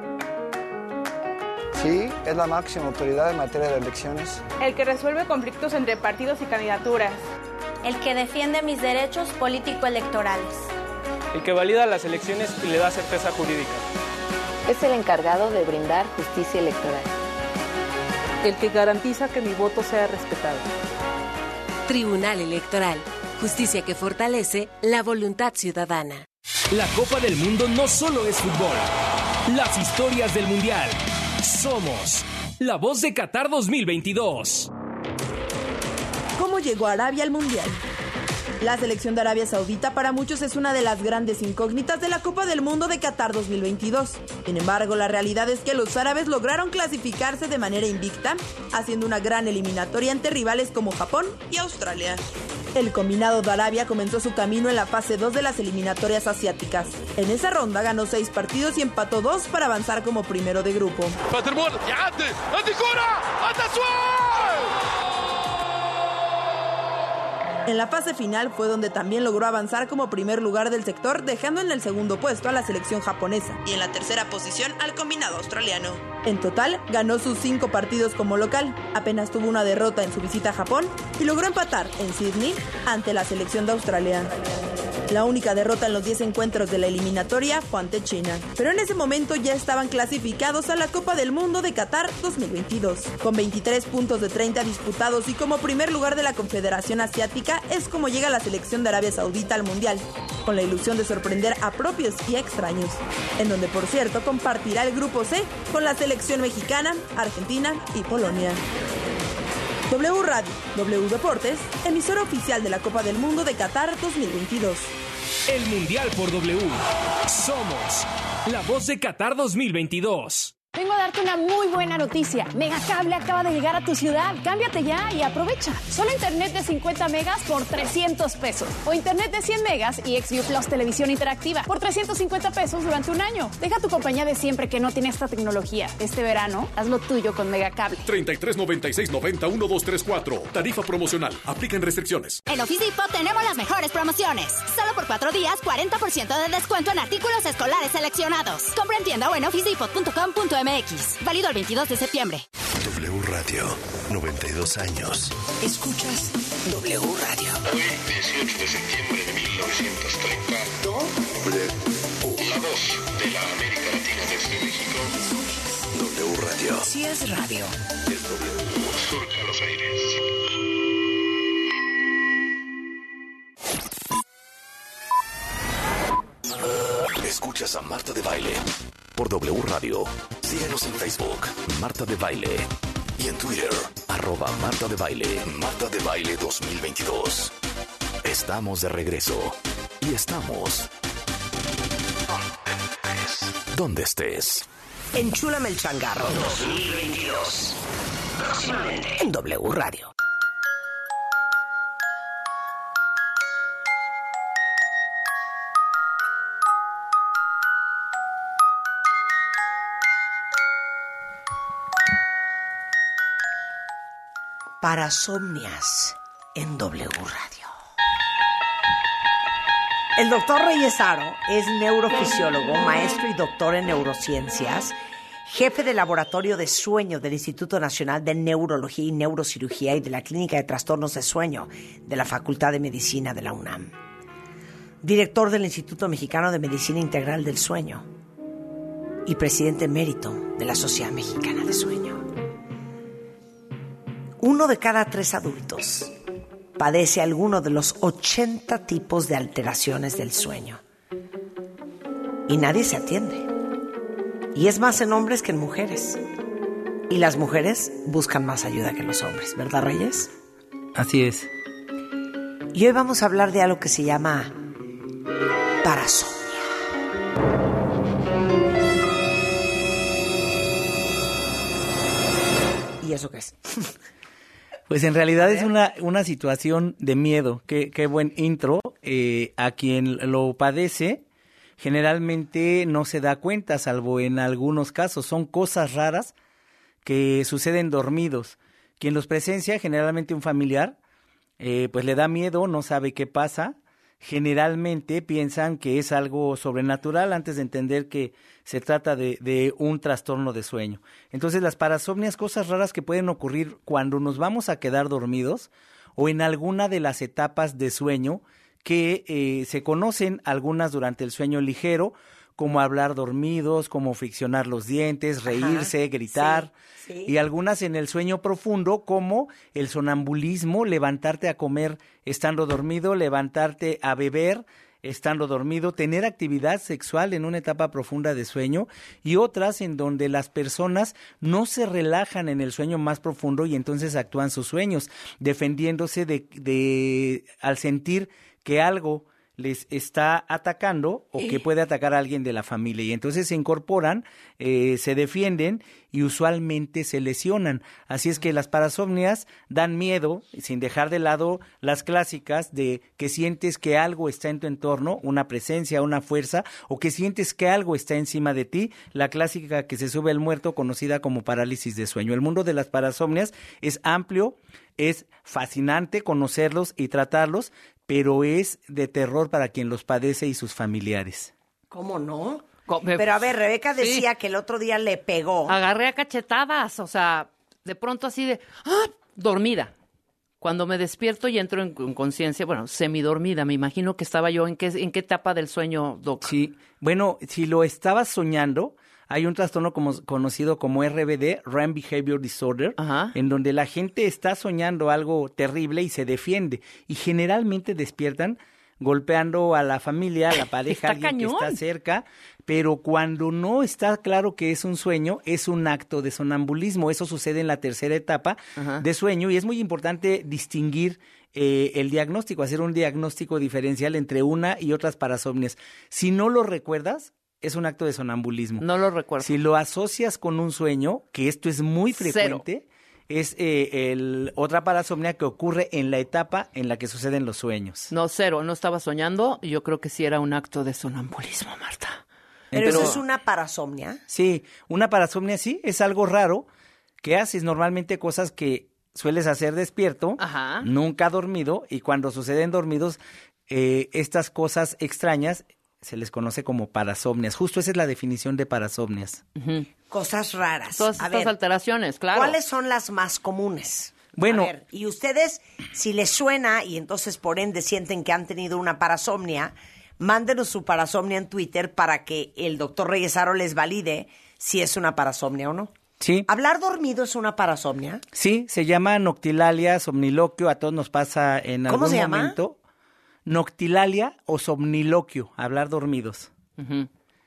Sí, es la máxima autoridad en materia de elecciones. El que resuelve conflictos entre partidos y candidaturas. El que defiende mis derechos político-electorales. El que valida las elecciones y le da certeza jurídica. Es el encargado de brindar justicia electoral. El que garantiza que mi voto sea respetado. Tribunal Electoral. Justicia que fortalece la voluntad ciudadana. La Copa del Mundo no solo es fútbol. Las historias del Mundial. Somos la voz de Qatar dos mil veintidós. ¿Cómo llegó Arabia al Mundial? La selección de Arabia Saudita para muchos es una de las grandes incógnitas de la Copa del Mundo de Qatar dos mil veintidós. Sin embargo, la realidad es que los árabes lograron clasificarse de manera invicta, haciendo una gran eliminatoria ante rivales como Japón y Australia. El combinado de Arabia comenzó su camino en la fase dos de las eliminatorias asiáticas. En esa ronda ganó seis partidos y empató dos para avanzar como primero de grupo. En la fase final fue donde también logró avanzar como primer lugar del sector, dejando en el segundo puesto a la selección japonesa y en la tercera posición al combinado australiano. En total, ganó sus cinco partidos como local, apenas tuvo una derrota en su visita a Japón y logró empatar en Sydney ante la selección de Australia. La única derrota en los diez encuentros de la eliminatoria fue ante China, pero en ese momento ya estaban clasificados a la Copa del Mundo de Qatar dos mil veintidós. Con veintitrés puntos de treinta disputados y como primer lugar de la Confederación Asiática es como llega la selección de Arabia Saudita al Mundial, con la ilusión de sorprender a propios y extraños, en donde por cierto compartirá el grupo C con la selección mexicana, Argentina y Polonia. W Radio, W Deportes, emisora oficial de la Copa del Mundo de Qatar dos mil veintidós. El Mundial por W. Somos la voz de Qatar dos mil veintidós. Vengo a darte una muy buena noticia. Megacable acaba de llegar a tu ciudad. Cámbiate ya y aprovecha. Solo internet de cincuenta megas por trescientos pesos. O internet de cien megas y XView Plus televisión interactiva por trescientos cincuenta pesos durante un año. Deja tu compañía de siempre que no tiene esta tecnología. Este verano, haz lo tuyo con Megacable. treinta y tres noventa y seis noventa uno dos tres cuatro. Tarifa promocional. Aplican restricciones. En Office Depot tenemos las mejores promociones. Solo por cuatro días, cuarenta por ciento de descuento en artículos escolares seleccionados. Compra en tienda o en office depot punto com punto m x. Válido el veintidós de septiembre. W Radio, noventa y dos años. Escuchas W Radio. Hoy, dieciocho de septiembre de mil novecientos treinta. W. La voz de la América Latina desde México. W Radio. Si es radio. Es W. Surca los aires. Escuchas a Marta de Baile por W Radio. Síguenos en Facebook, Marta de Baile. Y en Twitter, arroba Marta de Baile, Marta de Baile dos mil veintidós. Estamos de regreso. Y estamos donde estés. Enchúlame el changarro dos mil veintidós. Próximamente en W Radio. Parasomnias en W Radio. El doctor Reyes Aro es neurofisiólogo, maestro y doctor en neurociencias, jefe de laboratorio de sueño del Instituto Nacional de Neurología y Neurocirugía y de la Clínica de Trastornos de Sueño de la Facultad de Medicina de la UNAM, director del Instituto Mexicano de Medicina Integral del Sueño y presidente emérito de la Sociedad Mexicana de Sueño. Uno de cada tres adultos padece alguno de los ochenta tipos de alteraciones del sueño. Y nadie se atiende. Y es más en hombres que en mujeres. Y las mujeres buscan más ayuda que los hombres, ¿verdad, Reyes? Así es. Y hoy vamos a hablar de algo que se llama parasomnia. ¿Y eso qué es? Pues en realidad es una, una situación de miedo. Qué, qué buen intro. Eh, a quien lo padece generalmente no se da cuenta, salvo en algunos casos. Son cosas raras que suceden dormidos. Quien los presencia, generalmente un familiar, eh, pues le da miedo, no sabe qué pasa. Generalmente piensan que es algo sobrenatural antes de entender que se trata de, de un trastorno de sueño. Entonces las parasomnias, cosas raras que pueden ocurrir cuando nos vamos a quedar dormidos o en alguna de las etapas de sueño que eh, se conocen, algunas durante el sueño ligero, como hablar dormidos, como friccionar los dientes, reírse, Ajá, gritar, sí, sí. y algunas en el sueño profundo, como el sonambulismo, levantarte a comer estando dormido, levantarte a beber estando dormido, tener actividad sexual en una etapa profunda de sueño, y otras en donde las personas no se relajan en el sueño más profundo y entonces actúan sus sueños, defendiéndose de, de al sentir que algo les está atacando o que puede atacar a alguien de la familia, y entonces se incorporan, eh, se defienden y usualmente se lesionan. Así es que las parasomnias dan miedo, sin dejar de lado las clásicas de que sientes que algo está en tu entorno, una presencia, una fuerza, o que sientes que algo está encima de ti, la clásica que se sube el muerto, conocida como parálisis de sueño. El mundo de las parasomnias es amplio, es fascinante conocerlos y tratarlos, pero es de terror para quien los padece y sus familiares. ¿Cómo no? Pero a ver, Rebeca decía sí. que el otro día le pegó. Agarré a cachetadas, o sea, de pronto así de, ¡ah! Dormida. Cuando me despierto y entro en, en conciencia, bueno, semidormida, me imagino que estaba yo, ¿en qué, en qué etapa del sueño, Doc? Sí, bueno, si lo estabas soñando, hay un trastorno como, conocido como R B D, R E M Behavior Disorder, Ajá. en donde la gente está soñando algo terrible y se defiende. Y generalmente despiertan golpeando a la familia, a la pareja, alguien cañón. que está cerca, pero cuando no está claro que es un sueño, es un acto de sonambulismo. Eso sucede en la tercera etapa Ajá. de sueño, y es muy importante distinguir eh, el diagnóstico, hacer un diagnóstico diferencial entre una y otras parasomnias. Si no lo recuerdas, es un acto de sonambulismo. No lo recuerdo. Si lo asocias con un sueño, que esto es muy frecuente, Cero. es eh, el, otra parasomnia que ocurre en la etapa en la que suceden los sueños. No, cero, no estaba soñando, yo creo que sí era un acto de sonambulismo, Marta. ¿Pero, ¿Pero eso es una parasomnia? Sí, una parasomnia sí, es algo raro que haces normalmente cosas que sueles hacer despierto, Ajá. nunca dormido, y cuando suceden dormidos, eh, estas cosas extrañas se les conoce como parasomnias. Justo esa es la definición de parasomnias. Uh-huh. Cosas raras. Todas a estas ver, alteraciones, claro. ¿Cuáles son las más comunes? Bueno. A ver, y ustedes, si les suena y entonces por ende sienten que han tenido una parasomnia, mándenos su parasomnia en Twitter para que el doctor Reyesaro les valide si es una parasomnia o no. Sí. ¿Hablar dormido es una parasomnia? Sí, se llama noctilalia, somniloquio, a todos nos pasa en algún ¿Cómo se llama? momento. Noctilalia o somniloquio, hablar dormidos. Uh-huh.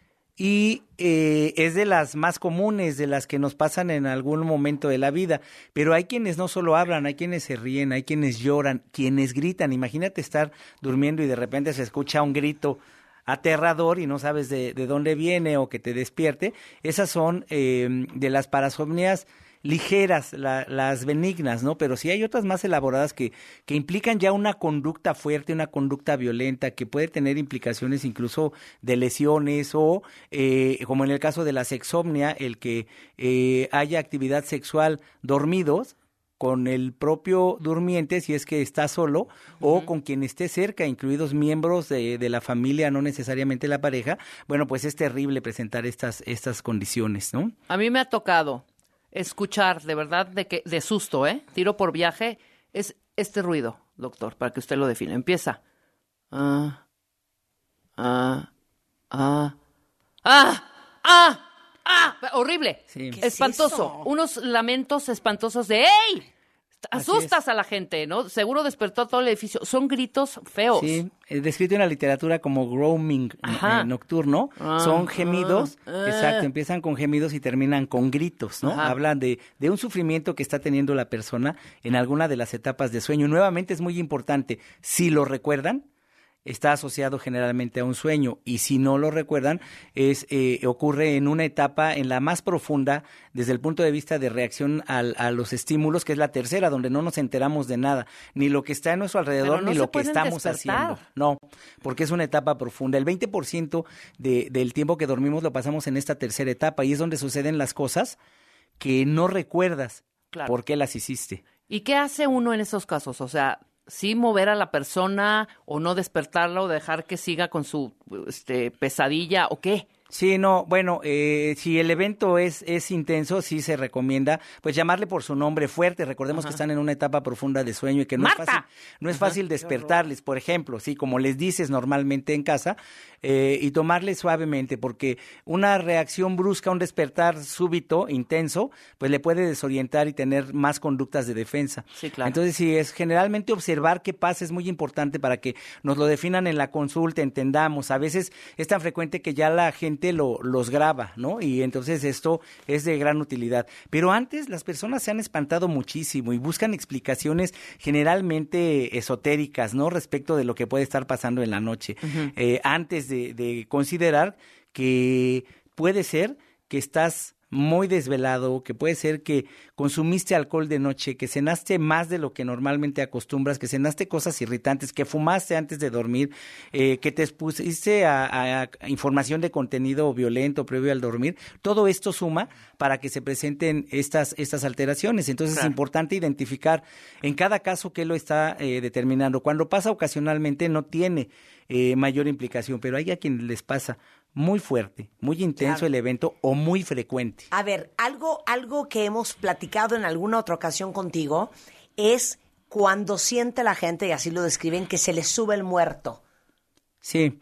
Y eh, es de las más comunes, de las que nos pasan en algún momento de la vida. Pero hay quienes no solo hablan, hay quienes se ríen, hay quienes lloran, quienes gritan. Imagínate estar durmiendo y de repente se escucha un grito aterrador y no sabes de, de dónde viene o que te despierte. Esas son eh, de las parasomnias ligeras, la, las benignas, ¿no? Pero sí hay otras más elaboradas que, que implican ya una conducta fuerte, una conducta violenta, que puede tener implicaciones incluso de lesiones o, eh, como en el caso de la sexomnia, el que eh, haya actividad sexual dormidos con el propio durmiente, si es que está solo, uh-huh. o con quien esté cerca, incluidos miembros de, de la familia, no necesariamente la pareja. Bueno, pues es terrible presentar estas, estas condiciones, ¿no? A mí me ha tocado escuchar, de verdad, de que de susto, ¿eh? Tiro por viaje, es este ruido, doctor, para que usted lo define. Empieza. Ah, ah, ah, ah, ah, ah, horrible, sí. Espantoso, es unos lamentos espantosos de ¡ey! Asustas a la gente, ¿no? Seguro despertó todo el edificio. Son gritos feos. Sí, es descrito en la literatura como groaning eh, nocturno. Ah, Son gemidos, ah, exacto, empiezan con gemidos y terminan con gritos, ¿no? Ajá. Hablan de, de un sufrimiento que está teniendo la persona en alguna de las etapas de sueño. Nuevamente es muy importante, si lo recuerdan, está asociado generalmente a un sueño y si no lo recuerdan, es eh, ocurre en una etapa en la más profunda desde el punto de vista de reacción al, a los estímulos, que es la tercera, donde no nos enteramos de nada, ni lo que está en nuestro alrededor, no ni lo que estamos despertar. haciendo. No, porque es una etapa profunda. El veinte por ciento de, del tiempo que dormimos lo pasamos en esta tercera etapa y es donde suceden las cosas que no recuerdas Claro. por qué las hiciste. ¿Y qué hace uno en esos casos? O sea, sí mover a la persona o no despertarla o dejar que siga con su este, pesadilla o qué. Sí, no, bueno, eh, si el evento es, es intenso, sí se recomienda, pues llamarle por su nombre fuerte. Recordemos Ajá. que están en una etapa profunda de sueño y que no ¡Marta! es fácil, no es Ajá. fácil despertarles, por ejemplo, sí, como les dices normalmente en casa, eh, y tomarles suavemente, porque una reacción brusca, un despertar súbito, intenso, pues le puede desorientar y tener más conductas de defensa. Sí, claro. Entonces, sí, es generalmente observar qué pasa, es muy importante para que nos lo definan en la consulta, entendamos. A veces es tan frecuente que ya la gente Lo, los graba, ¿no? Y entonces esto es de gran utilidad. Pero antes las personas se han espantado muchísimo y buscan explicaciones generalmente esotéricas, ¿no? Respecto de lo que puede estar pasando en la noche. Uh-huh. Eh, antes de, de considerar que puede ser que estás muy desvelado, que puede ser que consumiste alcohol de noche, que cenaste más de lo que normalmente acostumbras, que cenaste cosas irritantes, que fumaste antes de dormir, eh, que te expusiste a, a, a información de contenido violento previo al dormir. Todo esto suma para que se presenten estas, estas alteraciones. Entonces claro. es importante identificar en cada caso qué lo está eh, determinando. Cuando pasa ocasionalmente no tiene eh, mayor implicación, pero hay a quienes les pasa muy fuerte, muy intenso claro. el evento o muy frecuente. A ver, algo, algo que hemos platicado en alguna otra ocasión contigo es cuando siente la gente, y así lo describen, que se les sube el muerto. Sí,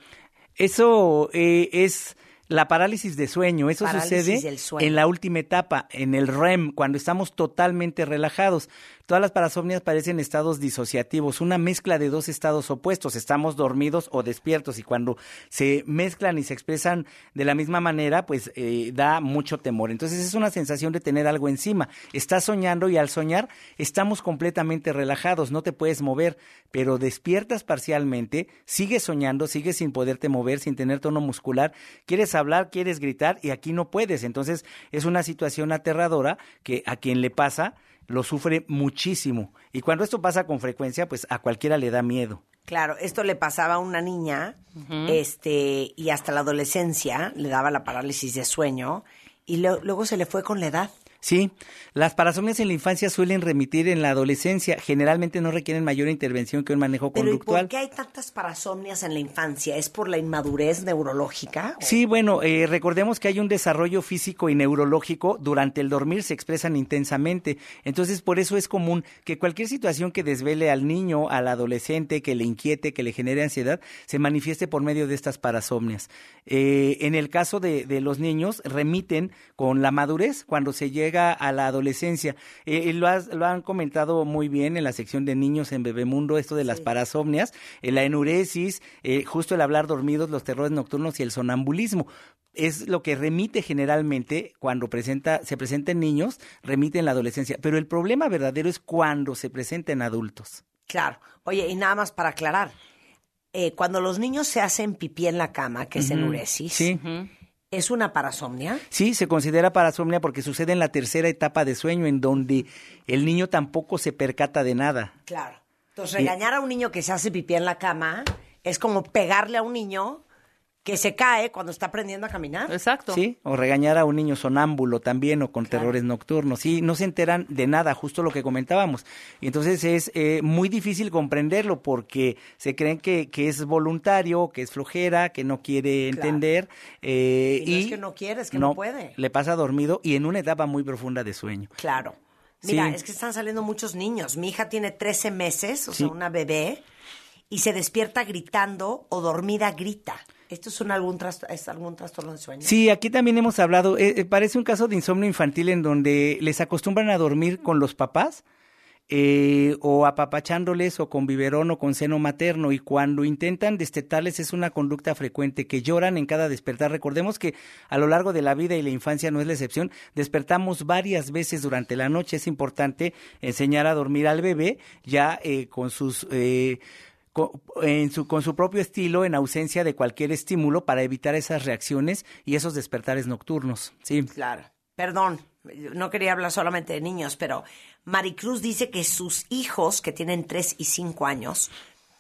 eso eh, es la parálisis de sueño. Eso parálisis sucede sueño. en la última etapa, en el R E M, cuando estamos totalmente relajados. Todas las parasomnias parecen estados disociativos, una mezcla de dos estados opuestos. Estamos dormidos o despiertos y cuando se mezclan y se expresan de la misma manera, pues eh, da mucho temor. Entonces es una sensación de tener algo encima. Estás soñando y al soñar estamos completamente relajados, no te puedes mover, pero despiertas parcialmente, sigues soñando, sigues sin poderte mover, sin tener tono muscular, quieres hablar, quieres gritar y aquí no puedes. Entonces es una situación aterradora que a quien le pasa lo sufre muchísimo. Y cuando esto pasa con frecuencia, pues a cualquiera le da miedo. Claro, esto le pasaba a una niña, uh-huh. este, y hasta la adolescencia le daba la parálisis de sueño, y lo, luego se le fue con la edad. Sí, las parasomnias en la infancia suelen remitir en la adolescencia. Generalmente no requieren mayor intervención que un manejo Pero conductual. ¿y por qué hay tantas parasomnias en la infancia? ¿Es por la inmadurez neurológica? ¿O? Sí, bueno, eh, recordemos que hay un desarrollo físico y neurológico. Durante el dormir se expresan intensamente. Entonces, por eso es común que cualquier situación que desvele al niño, al adolescente, que le inquiete, que le genere ansiedad, se manifieste por medio de estas parasomnias. Eh, en el caso de, de los niños, remiten con la madurez cuando se llega a la adolescencia. Eh, lo, has, lo han comentado muy bien en la sección de niños en Bebemundo, esto de las sí. parasomnias, eh, la enuresis, eh, justo el hablar dormidos, los terrores nocturnos y el sonambulismo. Es lo que remite generalmente cuando presenta, se presenta en niños, remite en la adolescencia. Pero el problema verdadero es cuando se presenta en adultos. Claro. Oye, y nada más para aclarar, eh, cuando los niños se hacen pipí en la cama, que es uh-huh. enuresis, sí. uh-huh. ¿es una parasomnia? Sí, se considera parasomnia porque sucede en la tercera etapa de sueño, en donde el niño tampoco se percata de nada. Claro. Entonces, regañar a un niño que se hace pipí en la cama es como pegarle a un niño que se cae cuando está aprendiendo a caminar. Exacto. Sí, o regañar a un niño sonámbulo también o con claro. terrores nocturnos. Sí, no se enteran de nada, justo lo que comentábamos. Y entonces es eh, muy difícil comprenderlo porque se creen que, que es voluntario, que es flojera, que no quiere claro. entender. Eh, y no y es que no quiere, es que no, no puede. Le pasa dormido y en una etapa muy profunda de sueño. Claro. Mira, sí. es que están saliendo muchos niños. Mi hija tiene trece meses, o sí. sea, una bebé, y se despierta gritando o dormida grita. ¿Esto es, un algún, tras, es algún trastorno de sueño? Sí, aquí también hemos hablado, eh, parece un caso de insomnio infantil en donde les acostumbran a dormir con los papás eh, o apapachándoles o con biberón o con seno materno y cuando intentan destetarles es una conducta frecuente, que lloran en cada despertar. Recordemos que a lo largo de la vida y la infancia no es la excepción, despertamos varias veces durante la noche. Es importante enseñar a dormir al bebé ya eh, con sus... Eh, con, en su, con su propio estilo, en ausencia de cualquier estímulo, para evitar esas reacciones y esos despertares nocturnos. Sí. Claro. Perdón, no quería hablar solamente de niños, pero Maricruz dice que sus hijos, que tienen tres y cinco años,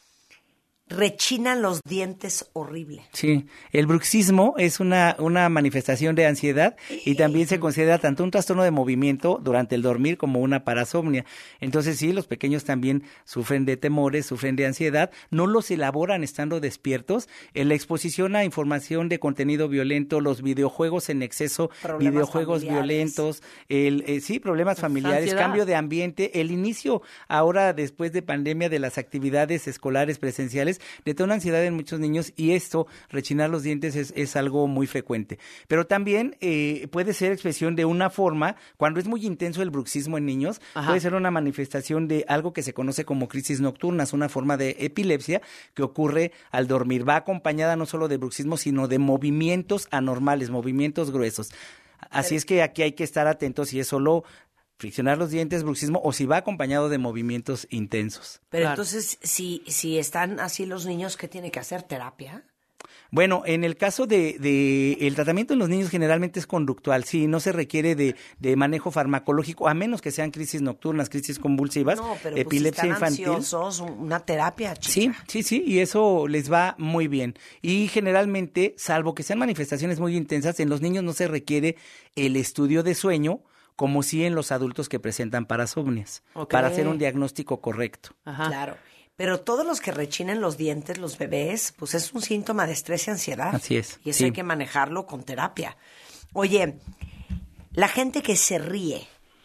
rechinan los dientes horrible. Sí, el bruxismo es una, una manifestación de ansiedad y también se considera tanto un trastorno de movimiento durante el dormir como una parasomnia. Entonces sí, los pequeños también sufren de temores, sufren de ansiedad, no los elaboran estando despiertos. En la exposición a información de contenido violento, los videojuegos en exceso, problemas videojuegos familiares. violentos, el eh, sí, problemas familiares, ansiedad. Cambio de ambiente, el inicio ahora después de pandemia de las actividades escolares presenciales detona ansiedad en muchos niños y esto, rechinar los dientes, es, es algo muy frecuente. Pero también eh, puede ser expresión de una forma, cuando es muy intenso el bruxismo en niños, Ajá. puede ser una manifestación de algo que se conoce como crisis nocturnas, una forma de epilepsia que ocurre al dormir. Va acompañada no solo de bruxismo, sino de movimientos anormales, movimientos gruesos. Así Pero... es que aquí hay que estar atentos si es solo friccionar los dientes, bruxismo, o si va acompañado de movimientos intensos. Pero claro. entonces, si, si están así los niños, ¿qué tiene que hacer? ¿Terapia? Bueno, en el caso de, de el tratamiento en los niños generalmente es conductual, sí, no se requiere de, de manejo farmacológico, a menos que sean crisis nocturnas, crisis convulsivas, no, pero epilepsia pues si están infantil. Ansiosos, una terapia, chica. Sí, sí, sí, y eso les va muy bien. Y generalmente, salvo que sean manifestaciones muy intensas, en los niños no se requiere el estudio de sueño, como sí en los adultos que presentan parasomnias, okay. para hacer un diagnóstico correcto. Ajá. Claro, pero todos los que rechinen los dientes, los bebés, pues es un síntoma de estrés y ansiedad. Así es. Y eso sí. hay que manejarlo con terapia. Oye, la gente que se ríe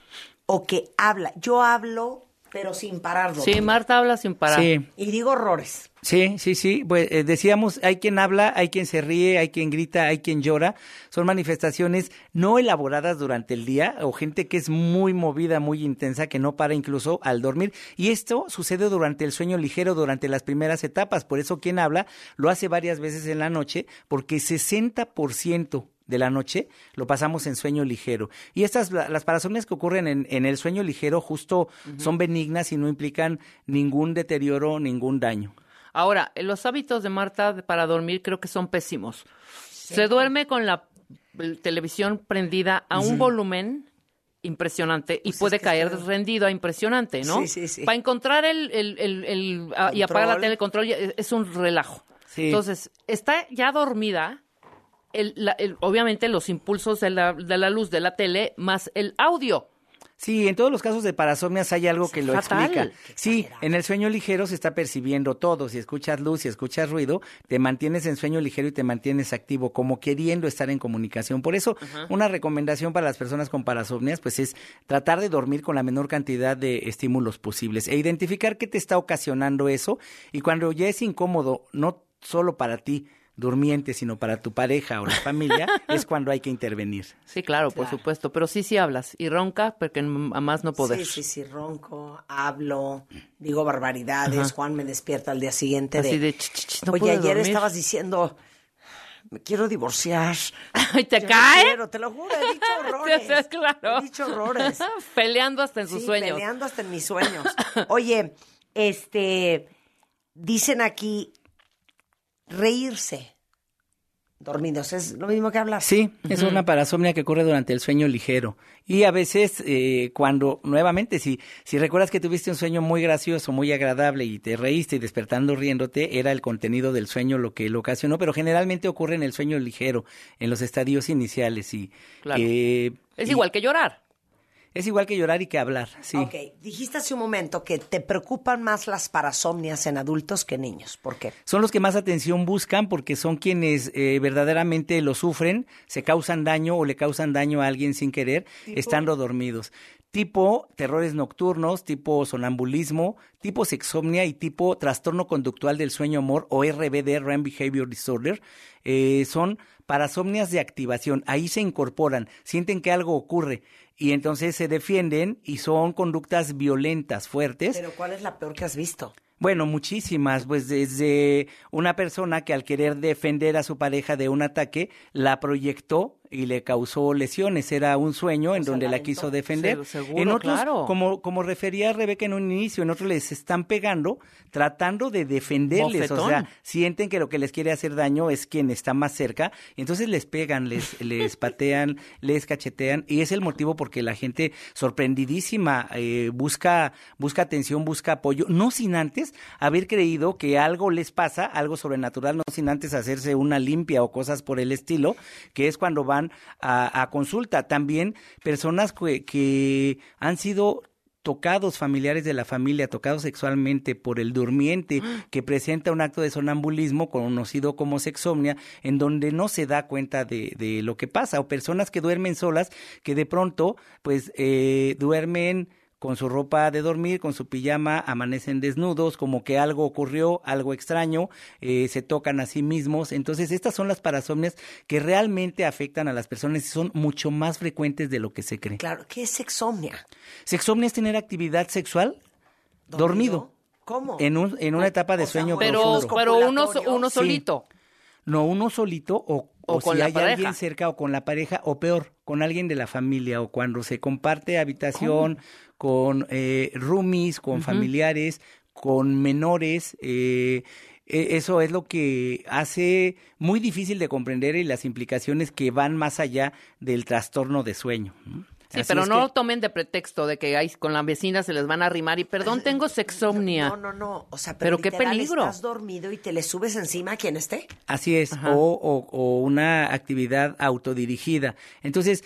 o que habla, yo hablo pero sin parar. Doctor. Sí, Marta habla sin parar. Sí. Y digo horrores. Sí, sí, sí, pues eh, decíamos, hay quien habla, hay quien se ríe, hay quien grita, hay quien llora, son manifestaciones no elaboradas durante el día o gente que es muy movida, muy intensa, que no para incluso al dormir, y esto sucede durante el sueño ligero, durante las primeras etapas, por eso quien habla lo hace varias veces en la noche, porque sesenta por ciento de la noche lo pasamos en sueño ligero. Y estas, las parasomnias que ocurren en, en el sueño ligero justo uh-huh. son benignas y no implican ningún deterioro, ningún daño. Ahora, los hábitos de Marta para dormir creo que son pésimos. Sí. Se duerme con la televisión prendida a un sí. volumen impresionante y pues puede es que caer está... rendido a impresionante, ¿no? Sí, sí, sí. Para encontrar el, el, el, el a, y apagar la tele, el control es un relajo. Sí. Entonces, está ya dormida, el, la, el, obviamente los impulsos de la, de la luz de la tele más el audio. Sí, en todos los casos de parasomnias hay algo que lo fatal. explica. Sí, en el sueño ligero se está percibiendo todo. Si escuchas luz, si escuchas ruido, te mantienes en sueño ligero y te mantienes activo, como queriendo estar en comunicación. Por eso, uh-huh. una recomendación para las personas con parasomnias, pues es tratar de dormir con la menor cantidad de estímulos posibles e identificar qué te está ocasionando eso. Y cuando ya es incómodo, no solo para ti, durmiente, sino para tu pareja o la familia, es cuando hay que intervenir. Sí, claro, claro, por supuesto, pero sí, sí hablas, y ronca, porque a más no poder. Sí, sí, sí, ronco, hablo, digo barbaridades, Ajá. Juan me despierta al día siguiente de... Así de ch, ch, ch, no Oye, ayer dormir. Estabas diciendo, me quiero divorciar. ¿Y te Yo cae? No quiero, te lo juro, he dicho horrores. Claro. He dicho horrores. Peleando hasta en sus sí, sueños. peleando hasta en mis sueños. Oye, este, dicen aquí, reírse dormidos, ¿es lo mismo que hablar? Sí, es uh-huh. una parasomnia que ocurre durante el sueño ligero. Y a veces eh, cuando, nuevamente, si, si recuerdas que tuviste un sueño muy gracioso, muy agradable y te reíste y despertando riéndote, era el contenido del sueño lo que lo ocasionó, pero generalmente ocurre en el sueño ligero, en los estadios iniciales. Y, claro. eh, es y, igual que llorar. Es igual que llorar y que hablar, sí. Ok, dijiste hace un momento que te preocupan más las parasomnias en adultos que en niños. ¿Por qué? Son los que más atención buscan porque son quienes eh, verdaderamente lo sufren, se causan daño o le causan daño a alguien sin querer, ¿Tipo? estando dormidos. Tipo terrores nocturnos, tipo sonambulismo, tipo sexomnia y tipo trastorno conductual del sueño amor o R B D, R E M Behavior Disorder, eh, son parasomnias de activación. Ahí se incorporan, sienten que algo ocurre y entonces se defienden y son conductas violentas, fuertes. ¿Pero cuál es la peor que has visto? Bueno, muchísimas, pues desde una persona que al querer defender a su pareja de un ataque, la proyectó y le causó lesiones. Era un sueño en O sea, donde la la aventó. quiso defender. Se- seguro, en otros, claro. como, como refería Rebeca en un inicio, en otros les están pegando tratando de defenderles. Bofetón. O sea, sienten que lo que les quiere hacer daño es quien está más cerca. Y entonces les pegan, les, les patean, les cachetean. Y es el motivo porque la gente sorprendidísima eh, busca, busca atención, busca apoyo. No sin antes haber creído que algo les pasa, algo sobrenatural, no sin antes hacerse una limpia o cosas por el estilo, que es cuando van a, a consulta. También personas que, que han sido tocados, familiares de la familia, tocados sexualmente por el durmiente, que presenta un acto de sonambulismo conocido como sexomnia, en donde no se da cuenta de, de lo que pasa, o personas que duermen solas, que de pronto pues eh, duermen con su ropa de dormir, con su pijama, amanecen desnudos, como que algo ocurrió, algo extraño, eh, se tocan a sí mismos. Entonces, estas son las parasomnias que realmente afectan a las personas y son mucho más frecuentes de lo que se cree. Claro, ¿qué es sexomnia? Sexomnia es tener actividad sexual dormido. ¿Cómo? En, un, en una etapa de O sea, sueño Pero, profundo. pero uno, uno Sí. solito. No, uno solito o, O o con si la hay pareja. alguien cerca o con la pareja o peor, con alguien de la familia o cuando se comparte habitación con eh, roomies, con Ujú. familiares, con menores. Eh, eh, eso es lo que hace muy difícil de comprender y las implicaciones que van más allá del trastorno de sueño, ¿no? Sí, Así pero es no que- lo tomen de pretexto de que ay, con la vecina se les van a arrimar y perdón, tengo sexomnia. No, no, no. O sea, pero, Pero qué literal, peligro. estás dormido y te le subes encima a quien esté. Así es, o, o, o una actividad autodirigida. Entonces,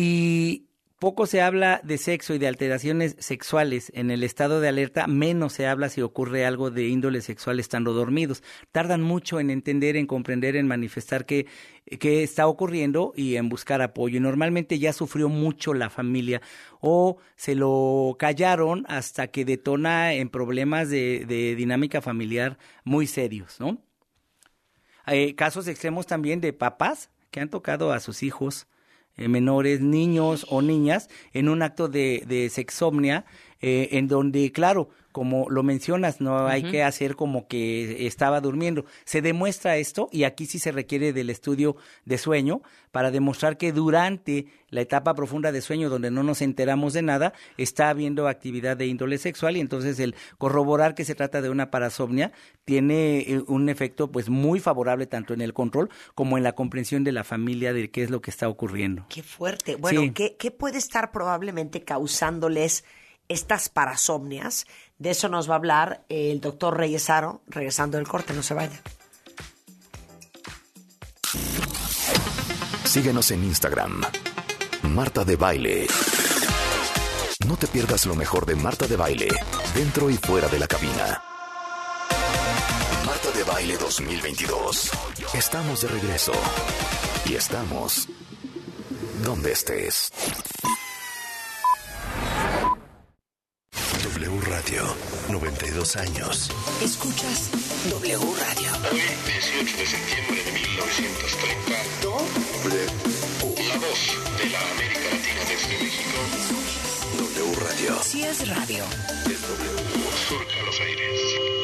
si poco se habla de sexo y de alteraciones sexuales en el estado de alerta, menos se habla si ocurre algo de índole sexual estando dormidos. Tardan mucho en entender, en comprender, en manifestar qué, qué está ocurriendo y en buscar apoyo. Y normalmente ya sufrió mucho la familia o se lo callaron hasta que detona en problemas de, de dinámica familiar muy serios, ¿no? Hay casos extremos también de papás que han tocado a sus hijos eh, menores, niños o niñas, en un acto de, de sexomnia, eh, en donde, claro, como lo mencionas, no hay Ujú. que hacer como que estaba durmiendo. Se demuestra esto, y aquí sí se requiere del estudio de sueño, para demostrar que durante la etapa profunda de sueño, donde no nos enteramos de nada, está habiendo actividad de índole sexual, y entonces el corroborar que se trata de una parasomnia tiene eh, un efecto pues muy favorable tanto en el control como en la comprensión de la familia de qué es lo que está ocurriendo. Qué fuerte. Bueno, Sí. ¿qué, qué puede estar probablemente causándoles estas parasomnias? De eso nos va a hablar el doctor Reyes Aro, regresando del corte, no se vayan. Síguenos en Instagram, Marta de Baile. No te pierdas lo mejor de Marta de Baile, dentro y fuera de la cabina. Marta de Baile dos mil veintidós. Estamos de regreso. Y estamos donde estés. W Radio, noventa y dos años. Escuchas W Radio. Hoy, dieciocho de septiembre de mil novecientos treinta, la voz de la América Latina desde México. W Radio. Si es radio. Surca los aires.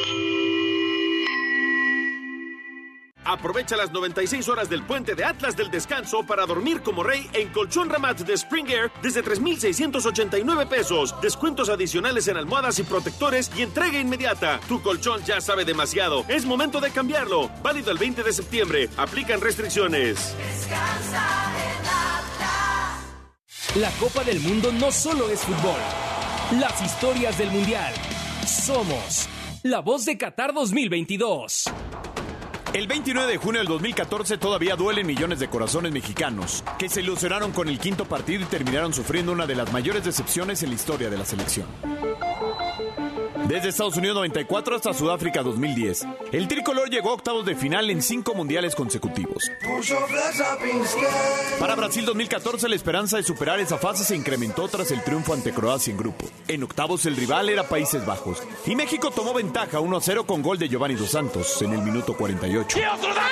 Aprovecha las noventa y seis horas del puente de Atlas del Descanso para dormir como rey en Colchón Ramat de Spring Air desde tres mil seiscientos ochenta y nueve pesos. Descuentos adicionales en almohadas y protectores y entrega inmediata. Tu colchón ya sabe demasiado. Es momento de cambiarlo. Válido el veinte de septiembre. Aplican restricciones. Descansa en Atlas. La Copa del Mundo no solo es fútbol. Las historias del Mundial. Somos la voz de Qatar dos mil veintidós. El veintinueve de junio del dos mil catorce todavía duelen millones de corazones mexicanos que se ilusionaron con el quinto partido y terminaron sufriendo una de las mayores decepciones en la historia de la selección. Desde Estados Unidos noventa y cuatro hasta Sudáfrica dos mil diez, el tricolor llegó a octavos de final en cinco mundiales consecutivos. Para Brasil dos mil catorce la esperanza de superar esa fase se incrementó tras el triunfo ante Croacia en grupo. En octavos el rival era Países Bajos y México tomó ventaja uno a cero con gol de Giovanni Dos Santos en el minuto cuarenta y ocho.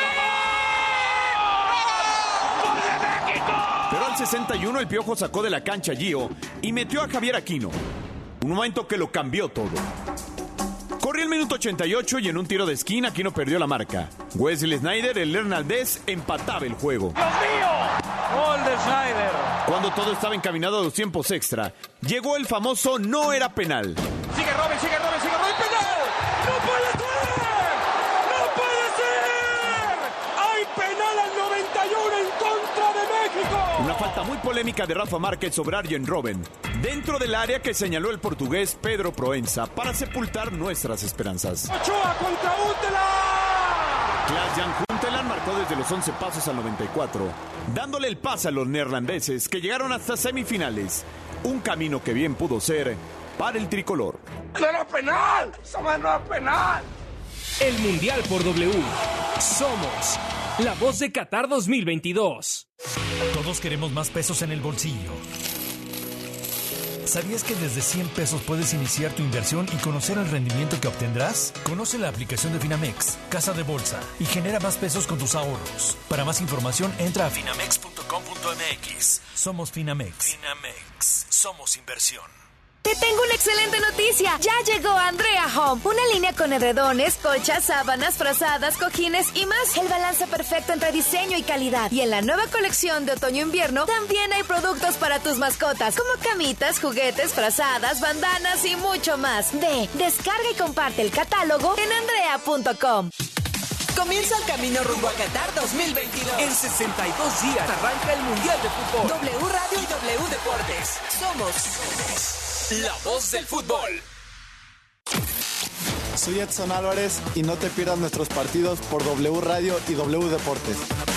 Pero al sesenta y uno el Piojo sacó de la cancha a Gio y metió a Javier Aquino. Un momento que lo cambió todo. Corrió el minuto ochenta y ocho y en un tiro de esquina Aquino perdió la marca. Wesley Sneijder, el Hernandez, empataba el juego. ¡Dios mío! Gol de Schneider. Cuando todo estaba encaminado a los tiempos extra, llegó el famoso no era penal. Sigue Robin, sigue Robin, sigue Robin. ¡Penal! ¡No puede ser! ¡No puede ser! ¡Hay penal al noventa y uno en contra de México! Una falta muy polémica de Rafa Márquez sobre Arjen Robben, dentro del área que señaló el portugués Pedro Proenza para sepultar nuestras esperanzas. ¡Ochoa contra Huntelaar! Klaas-Jan Huntelaar marcó desde los once pasos al noventa y cuatro, dándole el pase a los neerlandeses que llegaron hasta semifinales. Un camino que bien pudo ser para el tricolor. ¡No era penal! ¡Esa no era penal! El Mundial por W. Somos la voz de Qatar dos mil veintidós. Todos queremos más pesos en el bolsillo. ¿Sabías que desde cien pesos puedes iniciar tu inversión y conocer el rendimiento que obtendrás? Conoce la aplicación de Finamex, Casa de Bolsa, y genera más pesos con tus ahorros. Para más información, entra a finamex punto com punto m x. Somos Finamex. Finamex. Somos inversión. Te tengo una excelente noticia. Ya llegó Andrea Home. Una línea con edredones, colchas, sábanas, frazadas, cojines y más. El balance perfecto entre diseño y calidad. Y en la nueva colección de otoño-invierno también hay productos para tus mascotas, como camitas, juguetes, frazadas, bandanas y mucho más. Ve, descarga y comparte el catálogo en andrea punto com. Comienza el camino rumbo a Qatar dos mil veintidós. En sesenta y dos días arranca el Mundial de Fútbol. W Radio y W Deportes. Somos la voz del fútbol. Soy Edson Álvarez y no te pierdas nuestros partidos por W Radio y W Deportes.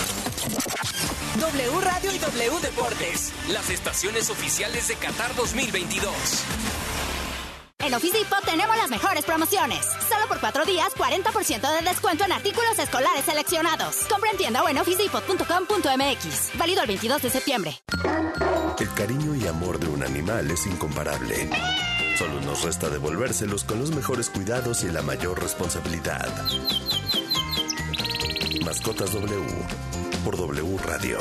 W Radio y W Deportes. Las estaciones oficiales de Qatar dos mil veintidós. En Office Depot tenemos las mejores promociones. Solo por cuatro días, cuarenta por ciento de descuento en artículos escolares seleccionados. Compra en tienda o en office depot punto com punto m x. Válido el veintidós de septiembre. El cariño y amor de un animal es incomparable. Solo nos resta devolvérselos con los mejores cuidados y la mayor responsabilidad. Mascotas W por W Radio.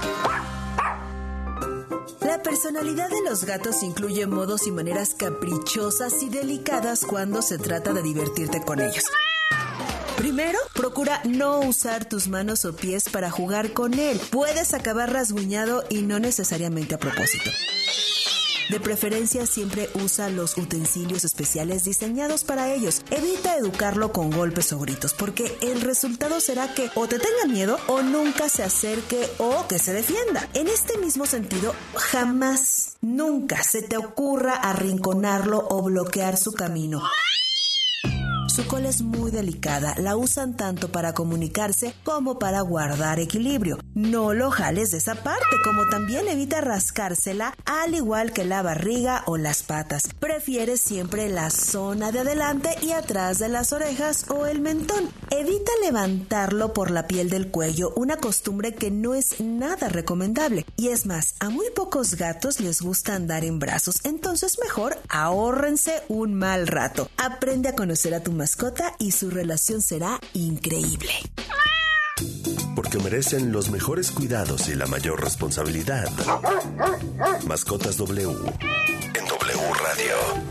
La personalidad de los gatos incluye modos y maneras caprichosas y delicadas cuando se trata de divertirte con ellos. Primero, procura no usar tus manos o pies para jugar con él. Puedes acabar rasguñado y no necesariamente a propósito. De preferencia, siempre usa los utensilios especiales diseñados para ellos. Evita educarlo con golpes o gritos, porque el resultado será que o te tenga miedo o nunca se acerque o que se defienda. En este mismo sentido, jamás, nunca se te ocurra arrinconarlo o bloquear su camino. Su cola es muy delicada, la usan tanto para comunicarse como para guardar equilibrio. No lo jales de esa parte, como también evita rascársela, al igual que la barriga o las patas. Prefiere siempre la zona de adelante y atrás de las orejas o el mentón. Evita levantarlo por la piel del cuello, una costumbre que no es nada recomendable. Y es más, a muy pocos gatos les gusta andar en brazos, entonces mejor ahórrense un mal rato. Aprende a conocer a tu mascota y su relación será increíble. Porque merecen los mejores cuidados y la mayor responsabilidad. Mascotas W en W Radio.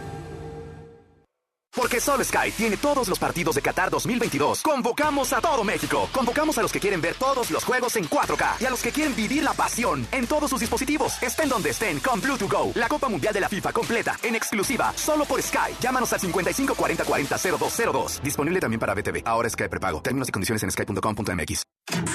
Porque solo Sky tiene todos los partidos de Qatar dos mil veintidós. Convocamos a todo México. Convocamos a los que quieren ver todos los juegos en cuatro K y a los que quieren vivir la pasión en todos sus dispositivos. Estén donde estén con Blue to Go. La Copa Mundial de la FIFA completa en exclusiva solo por Sky. Llámanos al cincuenta y cinco cuarenta cuarenta cero dos cero dos. Disponible también para B T V. Ahora Sky prepago. Términos y condiciones en sky punto com punto m x.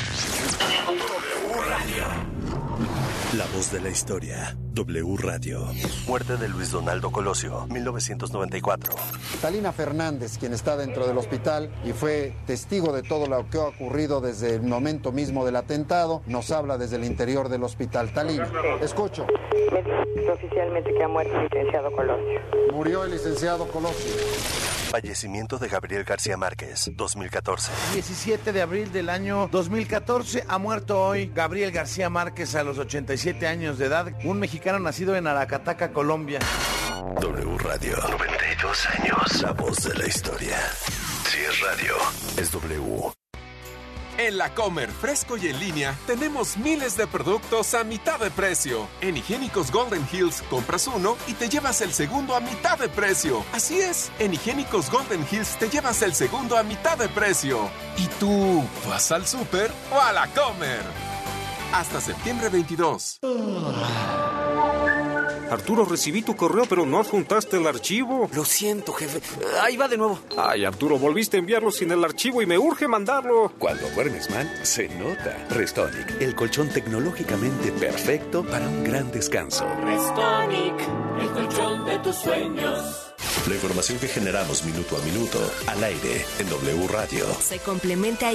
W Radio. La voz de la historia. W Radio. Muerte de Luis Donaldo Colosio, mil novecientos noventa y cuatro. Talina Fernández, quien está dentro del hospital y fue testigo de todo lo que ha ocurrido desde el momento mismo del atentado, nos habla desde el interior del hospital. Talina, escucho. Me dice oficialmente que ha muerto el licenciado Colosio. Murió el licenciado Colosio. Fallecimiento de Gabriel García Márquez, dos mil catorce. diecisiete de abril del año dos mil catorce, ha muerto hoy Gabriel García Márquez a los ochenta y siete años de edad, un mexicano nacido en Aracataca, Colombia. W Radio, noventa y dos años, la voz de la historia. Si es radio, es W. En La Comer, fresco y en línea, tenemos miles de productos a mitad de precio. En Higiénicos Golden Hills, compras uno y te llevas el segundo a mitad de precio. Así es, en Higiénicos Golden Hills te llevas el segundo a mitad de precio. ¿Y tú, vas al súper o a La Comer? hasta septiembre veintidós. Arturo, recibí tu correo, pero no adjuntaste el archivo. Lo siento, jefe. Ahí va de nuevo. Ay, Arturo, volviste a enviarlo sin el archivo y me urge mandarlo. Cuando duermes mal, se nota. Restonic, el colchón tecnológicamente perfecto para un gran descanso. Restonic, el colchón de tus sueños. La información que generamos minuto a minuto, al aire, en W Radio. Se complementa